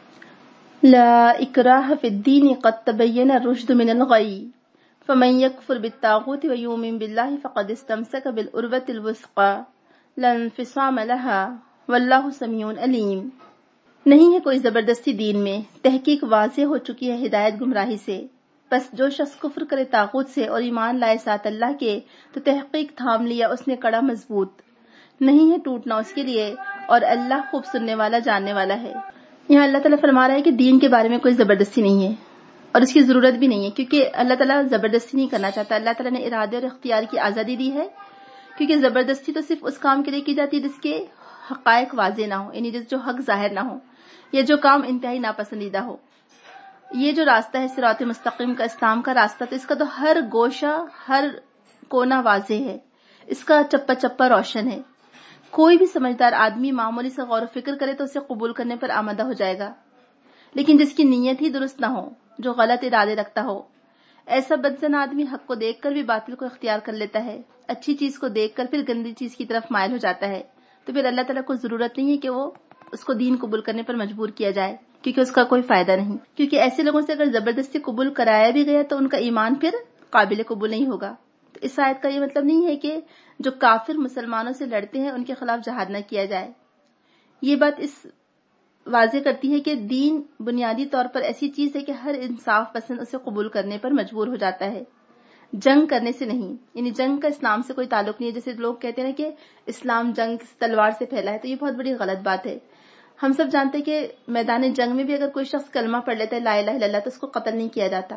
لا اکراہ فی الدین قد تبین الرشد من الغی فمن یکفر بالطاغوت ویؤمن باللہ فقد استمسک بالعروۃ الوثقی لا انفصام لها واللہ سمیع علیم۔ نہیں ہے کوئی زبردستی دین میں، تحقیق واضح ہو چکی ہے ہدایت گمراہی سے، بس جو شخص کفر کرے طاغوت سے اور ایمان لائے ساتھ اللہ کے تو تحقیق تھام لیا اس نے کڑا مضبوط، نہیں ہے ٹوٹنا اس کے لیے، اور اللہ خوب سننے والا جاننے والا ہے۔ یہاں اللہ تعالیٰ فرما رہا ہے کہ دین کے بارے میں کوئی زبردستی نہیں ہے اور اس کی ضرورت بھی نہیں ہے، کیونکہ اللہ تعالیٰ زبردستی نہیں کرنا چاہتا۔ اللہ تعالیٰ نے ارادے اور اختیار کی آزادی دی ہے، کیونکہ زبردستی تو صرف اس کام کے لیے کی جاتی ہے جس کے حقائق واضح نہ ہو، یعنی جو حق ظاہر نہ ہو، یا جو کام انتہائی ناپسندیدہ ہو۔ یہ جو راستہ ہے صراط مستقیم کا، اسلام کا راستہ، تو اس کا تو ہر گوشہ، ہر کونا واضح ہے، اس کا چپا چپا روشن ہے۔ کوئی بھی سمجھدار آدمی معمولی سے غور و فکر کرے تو اسے قبول کرنے پر آمادہ ہو جائے گا، لیکن جس کی نیت ہی درست نہ ہو، جو غلط ارادے رکھتا ہو، ایسا بدزن آدمی حق کو دیکھ کر بھی باطل کو اختیار کر لیتا ہے، اچھی چیز کو دیکھ کر پھر گندی چیز کی طرف مائل ہو جاتا ہے، تو پھر اللہ تعالیٰ کو ضرورت نہیں ہے کہ وہ اس کو دین قبول کرنے پر مجبور کیا جائے، کیونکہ اس کا کوئی فائدہ نہیں، کیونکہ ایسے لوگوں سے اگر زبردستی قبول کرایا بھی گیا تو ان کا ایمان پھر قابل قبول نہیں ہوگا۔ تو اس آیت کا یہ مطلب نہیں ہے کہ جو کافر مسلمانوں سے لڑتے ہیں ان کے خلاف جہاد نہ کیا جائے۔ یہ بات اس واضح کرتی ہے کہ دین بنیادی طور پر ایسی چیز ہے کہ ہر انصاف پسند اسے قبول کرنے پر مجبور ہو جاتا ہے، جنگ کرنے سے نہیں. یعنی جنگ کا اسلام سے کوئی تعلق نہیں ہے. جیسے لوگ کہتے ہیں نا کہ اسلام جنگ تلوار سے پھیلا ہے، تو یہ بہت بڑی غلط بات ہے. ہم سب جانتے ہیں کہ میدان جنگ میں بھی اگر کوئی شخص کلمہ پڑھ لیتا ہے لا الہ الا اللہ تو اس کو قتل نہیں کیا جاتا.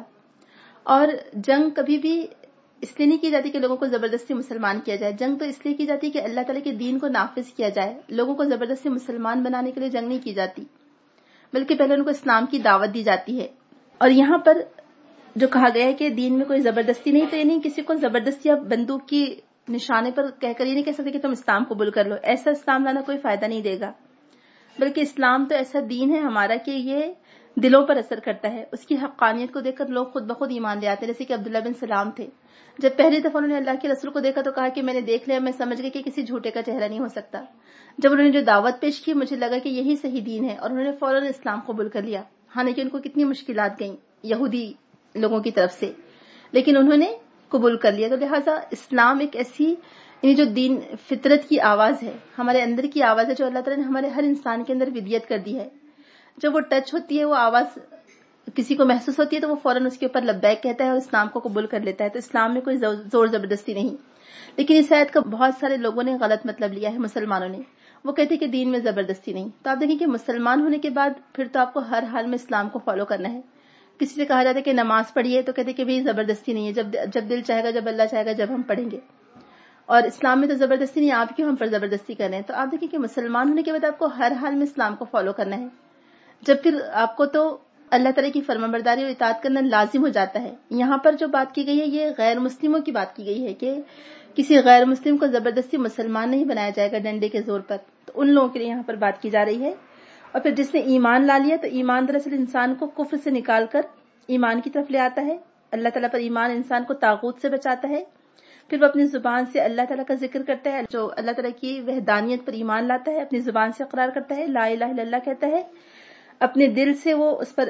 اور جنگ کبھی بھی اس لیے نہیں کی جاتی کہ لوگوں کو زبردستی مسلمان کیا جائے. جنگ تو اس لیے کی جاتی ہے کہ اللہ تعالیٰ کے دین کو نافذ کیا جائے. لوگوں کو زبردستی مسلمان بنانے کے لیے جنگ نہیں کی جاتی، بلکہ پہلے ان کو اسلام کی دعوت دی جاتی ہے. اور یہاں پر جو کہا گیا ہے کہ دین میں کوئی زبردستی نہیں، تو یہ نہیں کسی کو زبردستی آپ بندوق کی نشانے پر کہہ کر یہ نہیں کہہ سکتے کہ تم اسلام قبول کر لو. ایسا اسلام لانا کوئی فائدہ نہیں دے گا، بلکہ اسلام تو ایسا دین ہے ہمارا کہ یہ دلوں پر اثر کرتا ہے. اس کی حقانیت کو دیکھ کر لوگ خود بخود ایمان لے آتے ہیں. جیسے کہ عبداللہ بن سلام تھے، جب پہلی دفعہ انہوں نے اللہ کے رسول کو دیکھا تو کہا کہ میں نے دیکھ لیا، میں سمجھ گئی کہ کسی جھوٹے کا چہرہ نہیں ہو سکتا. جب انہوں نے جو دعوت پیش کی مجھے لگا کہ یہی صحیح دین ہے، اور انہوں نے فوراً اسلام قبول کر لیا. حالانکہ ان کو کتنی مشکلات گئیں یہودی لوگوں کی طرف سے، لیکن انہوں نے قبول کر لیا. تو لہٰذا اسلام ایک ایسی یعنی جو دین فطرت کی آواز ہے، ہمارے اندر کی آواز ہے، جو اللہ تعالیٰ نے ہمارے ہر انسان کے اندر ودیت کر دی ہے. جب وہ ٹچ ہوتی ہے، وہ آواز کسی کو محسوس ہوتی ہے تو وہ فوراً اس کے اوپر لبیک کہتا ہے اور اسلام کو قبول کر لیتا ہے. تو اسلام میں کوئی زور زبردستی نہیں. لیکن اس آیت کا بہت سارے لوگوں نے غلط مطلب لیا ہے، مسلمانوں نے. وہ کہتے ہیں کہ دین میں زبردستی نہیں. تو آپ دیکھیں کہ مسلمان ہونے کے بعد پھر تو آپ کو ہر حال میں اسلام کو فالو کرنا ہے. کسی سے کہا جاتا ہے کہ نماز پڑھیے تو کہتے ہیں کہ بھئی زبردستی نہیں ہے، جب دل چاہے گا، جب اللہ چاہے گا جب ہم پڑھیں گے. اور اسلام میں تو زبردستی نہیں، آپ کیوں ہم پر زبردستی کر رہے ہیں؟ تو آپ دیکھیں کہ مسلمان ہونے کے بعد آپ کو ہر حال میں اسلام کو فالو کرنا ہے. جب پھر آپ کو تو اللہ تعالیٰ کی فرمانبرداری اور اطاعت کرنا لازم ہو جاتا ہے. یہاں پر جو بات کی گئی ہے یہ غیر مسلموں کی بات کی گئی ہے کہ کسی غیر مسلم کو زبردستی مسلمان نہیں بنایا جائے گا ڈنڈے کے زور پر. تو ان لوگوں کے لیے یہاں پر بات کی جا رہی ہے. اور پھر جس نے ایمان لا لیا تو ایمان دراصل انسان کو کفر سے نکال کر ایمان کی طرف لے آتا ہے. اللہ تعالیٰ پر ایمان انسان کو طاغوت سے بچاتا ہے. پھر وہ اپنی زبان سے اللہ تعالیٰ کا ذکر کرتا ہے، جو اللہ تعالیٰ کی وحدانیت پر ایمان لاتا ہے، اپنی زبان سے اقرار کرتا ہے، لا الہ الا اللہ کہتا ہے، اپنے دل سے وہ اس پر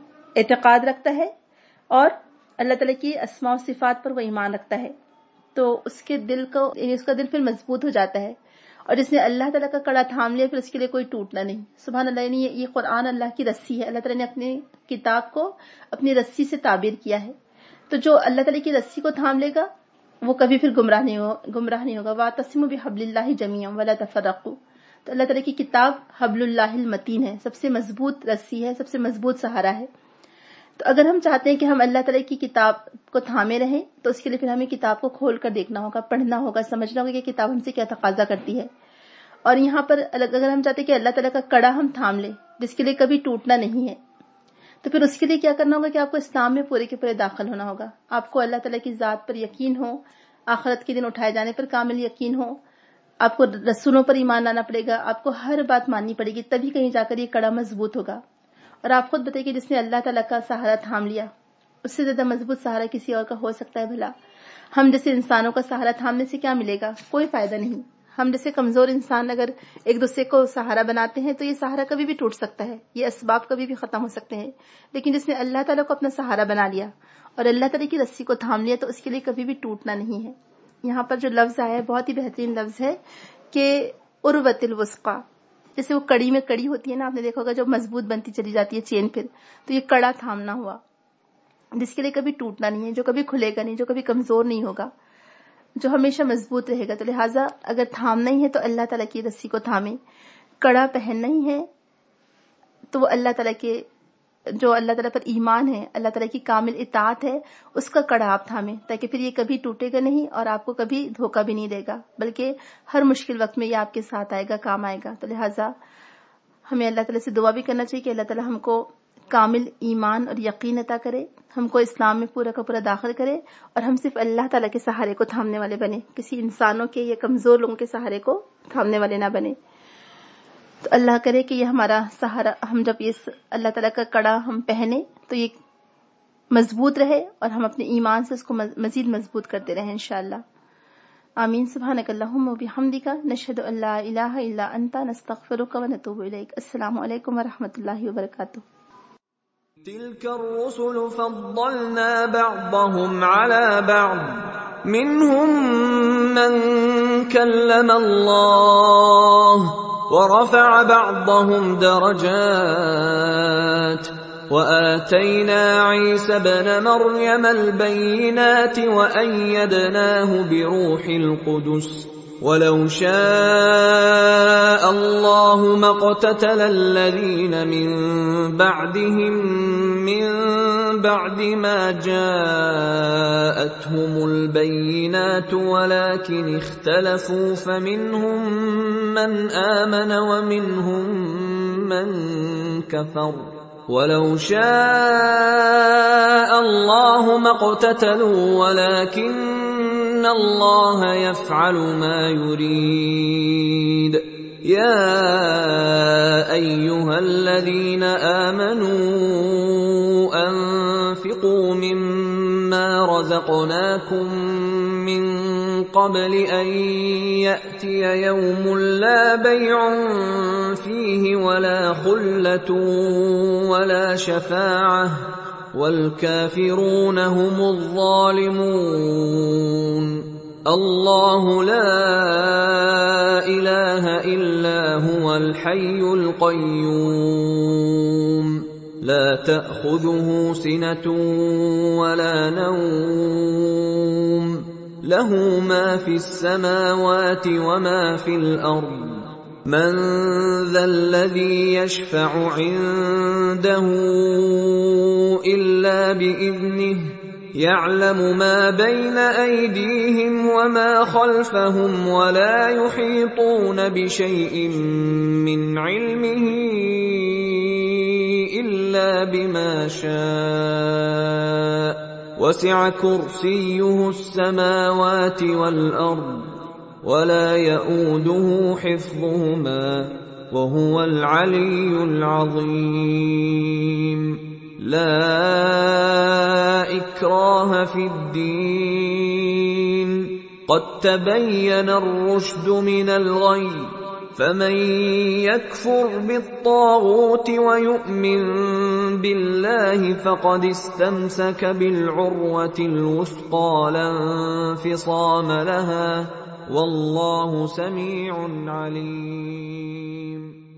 اعتقاد رکھتا ہے، اور اللہ تعالیٰ کی اسماء و صفات پر وہ ایمان رکھتا ہے. تو اس کے دل کو یعنی اس کا دل پھر مضبوط ہو جاتا ہے. اور جس نے اللہ تعالیٰ کا کڑا تھام لیا پھر اس کے لیے کوئی ٹوٹنا نہیں. سبحان اللہ. یعنی یہ قرآن اللہ کی رسی ہے. اللہ تعالیٰ نے اپنی کتاب کو اپنی رسی سے تعبیر کیا ہے. تو جو اللہ تعالیٰ کی رسی کو تھام لے گا وہ کبھی پھر گمراہ نہیں ہوگا. وَاعْتَصِمُوا بِحَبْلِ اللَّهِ جَمِيعًا وَلَا تَفَرَّقُوا. تو اللہ تعالیٰ کی کتاب حبل اللہ المتین ہے، سب سے مضبوط رسی ہے، سب سے مضبوط سہارا ہے. تو اگر ہم چاہتے ہیں کہ ہم اللہ تعالیٰ کی کتاب کو تھامے رہیں تو اس کے لیے پھر ہمیں کتاب کو کھول کر دیکھنا ہوگا، پڑھنا ہوگا، سمجھنا ہوگا کہ کتاب ہم سے کیا تقاضا کرتی ہے. اور یہاں پر اگر ہم چاہتے ہیں کہ اللہ تعالیٰ کا کڑا ہم تھام لیں جس کے لیے کبھی ٹوٹنا نہیں ہے، تو پھر اس کے لیے کیا کرنا ہوگا کہ آپ کو اسلام میں پورے کے پورے داخل ہونا ہوگا. آپ کو اللہ تعالیٰ کی ذات پر یقین ہو، آخرت کے دن اٹھائے جانے پر کامل یقین ہو، آپ کو رسولوں پر ایمان لانا پڑے گا، آپ کو ہر بات ماننی پڑے گی، تبھی کہیں جا کر یہ کڑا مضبوط ہوگا. اور آپ خود بتائیے کہ جس نے اللہ تعالیٰ کا سہارا تھام لیا اس سے زیادہ مضبوط سہارا کسی اور کا ہو سکتا ہے بھلا؟ ہم جیسے انسانوں کا سہارا تھامنے سے کیا ملے گا؟ کوئی فائدہ نہیں. ہم جیسے کمزور انسان اگر ایک دوسرے کو سہارا بناتے ہیں تو یہ سہارا کبھی بھی ٹوٹ سکتا ہے، یہ اسباب کبھی بھی ختم ہو سکتے ہیں. لیکن جس نے اللہ تعالیٰ کو اپنا سہارا بنا لیا اور اللہ تعالیٰ کی رسی کو تھام لیا تو اس کے لیے کبھی بھی ٹوٹنا نہیں ہے. یہاں پر جو لفظ آیا ہے بہت ہی بہترین لفظ ہے کہ عروۃ الوثقی. جیسے وہ کڑی میں کڑی ہوتی ہے نا، آپ نے دیکھا ہوگا جب مضبوط بنتی چلی جاتی ہے چین، پھر تو یہ کڑا تھامنا ہوا جس کے لیے کبھی ٹوٹنا نہیں ہے، جو کبھی کھلے گا نہیں، جو کبھی کمزور نہیں ہوگا، جو ہمیشہ مضبوط رہے گا. تو لہٰذا اگر تھامنا ہی ہے تو اللہ تعالیٰ کی رسی کو تھامیں. کڑا پہننا ہی ہے تو وہ اللہ تعالیٰ کے جو اللہ تعالیٰ پر ایمان ہے، اللہ تعالیٰ کی کامل اطاعت ہے، اس کا کڑا آپ تھامیں، تاکہ پھر یہ کبھی ٹوٹے گا نہیں اور آپ کو کبھی دھوکہ بھی نہیں دے گا، بلکہ ہر مشکل وقت میں یہ آپ کے ساتھ آئے گا، کام آئے گا. تو لہٰذا ہمیں اللہ تعالیٰ سے دعا بھی کرنا چاہیے کہ اللہ تعالیٰ ہم کو کامل ایمان اور یقین عطا کرے، ہم کو اسلام میں پورا کا پورا داخل کرے، اور ہم صرف اللہ تعالیٰ کے سہارے کو تھامنے والے بنے، کسی انسانوں کے یا کمزور لوگوں کے سہارے کو تھامنے والے نہ بنے. تو اللہ کرے کہ یہ ہمارا سہارا، ہم جب یہ اللہ تعالیٰ کا کڑا ہم پہنے تو یہ مضبوط رہے اور ہم اپنے ایمان سے اس کو مزید مضبوط کرتے رہیں انشاءاللہ. آمین. سبحانک اللہم و بحمدک، نشہد ان لا الہ الا انت، نستغفرک و نتوب الیک. السلام علیکم ورحمۃ اللہ وبرکاتہ.
تلك الرسل فضلنا بعضهم على بعض منهم من كلم الله ورفع بعضهم درجات وآتينا عيسى ابن مريم البينات وأيدناه بروح القدس ولو شاء الله ما اقتتل الذين من بعدهم من بعد ما جاءتهم البينات ولكن اختلفوا فمنهم من آمن ومنهم من كفر ولو شاء الله ما اقتتلوا ولكن الله يفعل ما يريد يا أيها الذين آمنوا أنفقوا مما رزقناكم من قبل أن يأتي يوم لا بيع فيه ولا خلة ولا شفاعة والكافرون هم الظالمون الله لا إله إلا هو الحي القيوم لا تأخذه سنة ولا نوم له ما في السماوات وما في الأرض من ذا الذي يشفع عنده إلا بإذنه يعلم ما بين أيديهم وما خلفهم ولا يحيطون بشيء من علمه إلا بما شاء وسع كرسيه السماوات والأرض ولا يؤوده حفظهما وهو العلي العظيم لا إكراه في الدين قد تبين الرشد من الغي فمن يكفر بالطاغوت ويؤمن بالله فقد استمسك بالعروة الوثقى لا انفصام لها والله سميع عليم.